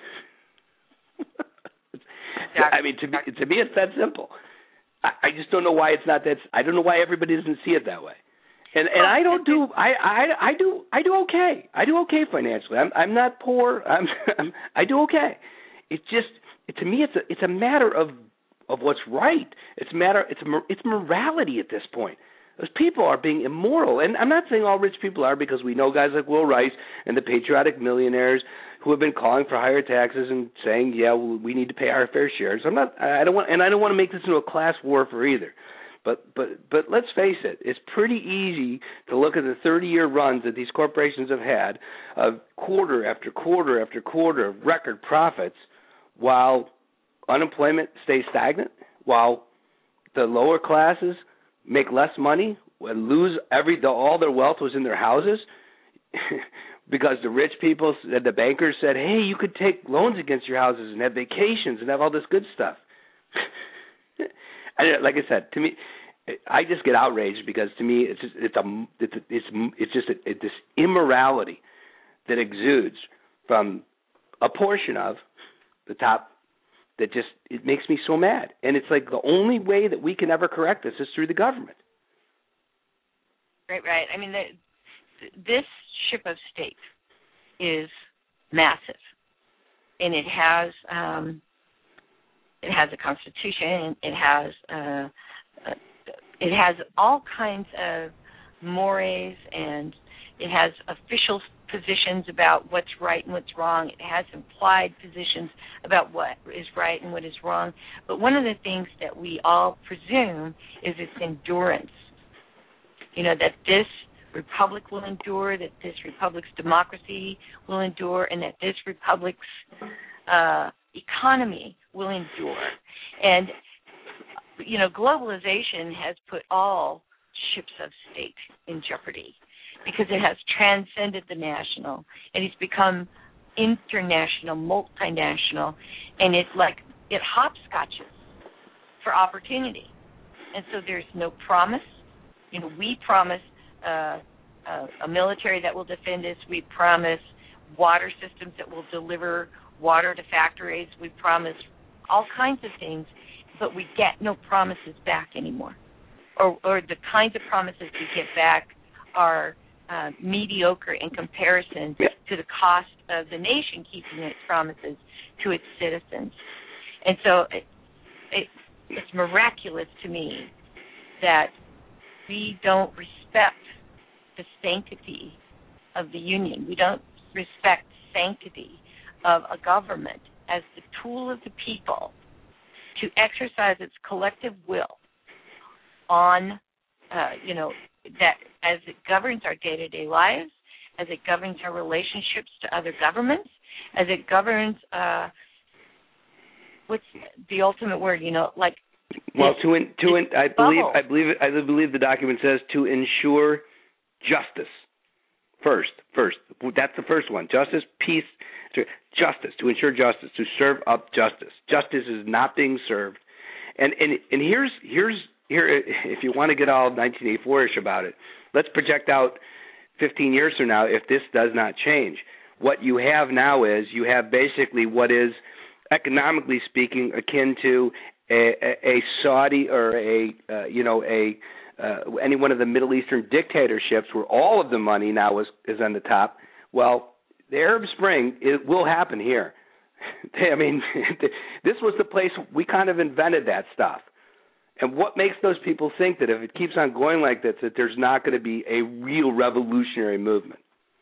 I mean, to me, to me, it's that simple. I, I just don't know why it's not that. I don't know why everybody doesn't see it that way. And and I don't do. I, I I do. I do okay. I do okay financially. I'm I'm not poor. I'm, I'm I do okay. It's just it, to me, it's a it's a matter of of what's right. It's a matter. It's it's morality at this point. Those people are being immoral, and I'm not saying all rich people are, because we know guys like Will Rice and the patriotic millionaires who have been calling for higher taxes and saying, yeah, well, we need to pay our fair share. So I'm not. I don't want, and I don't want to make this into a class war for either. But but but let's face it, it's pretty easy to look at the thirty-year runs that these corporations have had of quarter after quarter after quarter of record profits, while unemployment stays stagnant, while the lower classes make less money and lose every the, all their wealth was in their houses because the rich people, the bankers said, hey, you could take loans against your houses and have vacations and have all this good stuff. I, like I said, to me, I just get outraged because to me it's just, it's a it's it's it's just a, it, this immorality that exudes from a portion of the top that just it makes me so mad. And it's like the only way that we can ever correct this is through the government. Right, right. I mean, the, this ship of state is massive, and it has. Um, It has a constitution. It has uh, uh, it has all kinds of mores, and it has official positions about what's right and what's wrong. It has implied positions about what is right and what is wrong. But one of the things that we all presume is its endurance. You know, that this republic will endure, that this republic's democracy will endure, and that this republic's uh, economy will endure. And, you know, globalization has put all ships of state in jeopardy because it has transcended the national, and it's become international, multinational, and it's like it hopscotches for opportunity. And so there's no promise. You know, we promise uh, uh, a military that will defend us. We promise water systems that will deliver water to factories. We promise all kinds of things, but we get no promises back anymore. Or, or the kinds of promises we get back are uh, mediocre in comparison yeah. to the cost of the nation keeping its promises to its citizens. And so it, it, it's miraculous to me that we don't respect the sanctity of the Union. We don't respect the sanctity of a government as the tool of the people to exercise its collective will on, uh, you know, that as it governs our day-to-day lives, as it governs our relationships to other governments, as it governs, uh, what's the ultimate word, you know, like. Well, this, to in, to in, I bubble. believe I believe I believe the document says to ensure justice. First, first, that's the first one. Justice, peace, to, justice, to ensure justice, to serve up justice. Justice is not being served, and and and here's here's here. If you want to get all nineteen eighty-four-ish about it, let's project out fifteen years from now. If this does not change, what you have now is you have basically what is, economically speaking, akin to a, a, a Saudi or a uh, you know a Uh, any one of the Middle Eastern dictatorships where all of the money now is, is on the top. Well, the Arab Spring, it will happen here. I mean, this was the place we kind of invented that stuff. And what makes those people think that if it keeps on going like this, that there's not going to be a real revolutionary movement?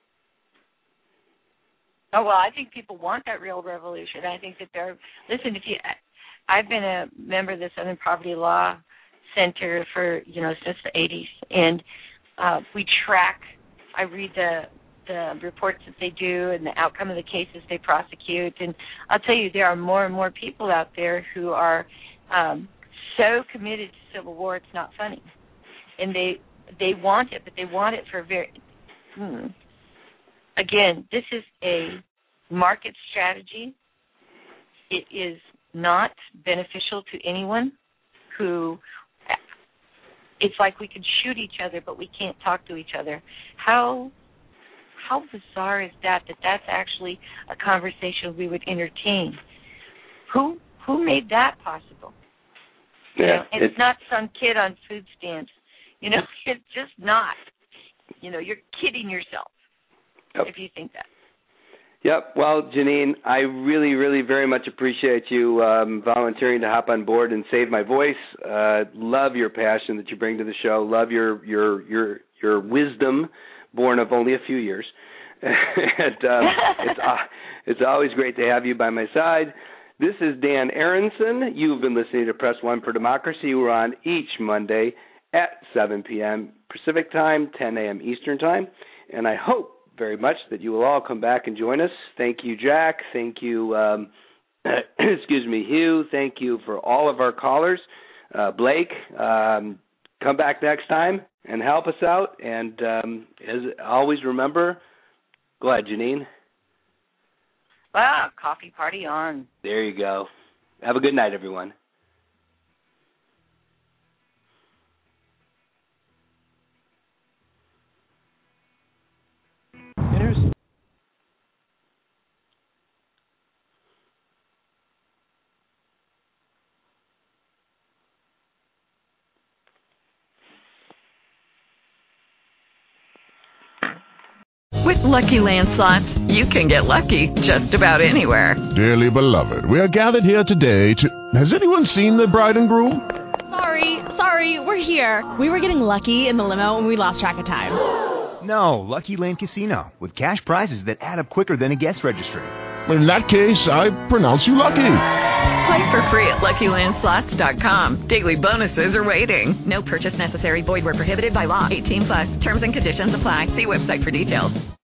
Oh, well, I think people want that real revolution. I think that they're, listen, if you, I've been a member of the Southern Poverty Law Center for, you know, since the eighties, and uh, we track, I read the the reports that they do and the outcome of the cases they prosecute. And I'll tell you, there are more and more people out there who are um, so committed to civil war, it's not funny. And they they want it, but they want it for very... Hmm. Again, this is a market strategy. It is not beneficial to anyone who... It's like we can shoot each other, but we can't talk to each other. How how bizarre is that, that that's actually a conversation we would entertain? Who who made that possible? Yeah, you know, and it's, it's not some kid on food stamps. You know, it's just not. You know, you're kidding yourself yep. if you think that. Yep. Well, Janine, I really, really very much appreciate you um, volunteering to hop on board and save my voice. Uh, love your passion that you bring to the show. Love your your your your wisdom, born of only a few years. and um, it's uh, it's always great to have you by my side. This is Dan Aronson. You've been listening to Press One for Democracy. We're on each Monday at seven p.m. Pacific Time, ten a.m. Eastern Time, and I hope very much that you will all come back and join us. Thank you, Jack. Thank you, um, excuse me, Hugh. Thank you for all of our callers. Uh, Blake, um, come back next time and help us out. And um, as always, remember, go ahead, Janine. Wow, coffee party on. There you go. Have a good night, everyone. With Lucky Land Slots, you can get lucky just about anywhere. Dearly beloved, we are gathered here today to... Has anyone seen the bride and groom? Sorry, sorry, we're here. We were getting lucky in the limo and we lost track of time. No, Lucky Land Casino, with cash prizes that add up quicker than a guest registry. In that case, I pronounce you lucky. Play for free at Lucky Land Slots dot com. Daily bonuses are waiting. No purchase necessary. Void where prohibited by law. eighteen plus. Terms and conditions apply. See website for details.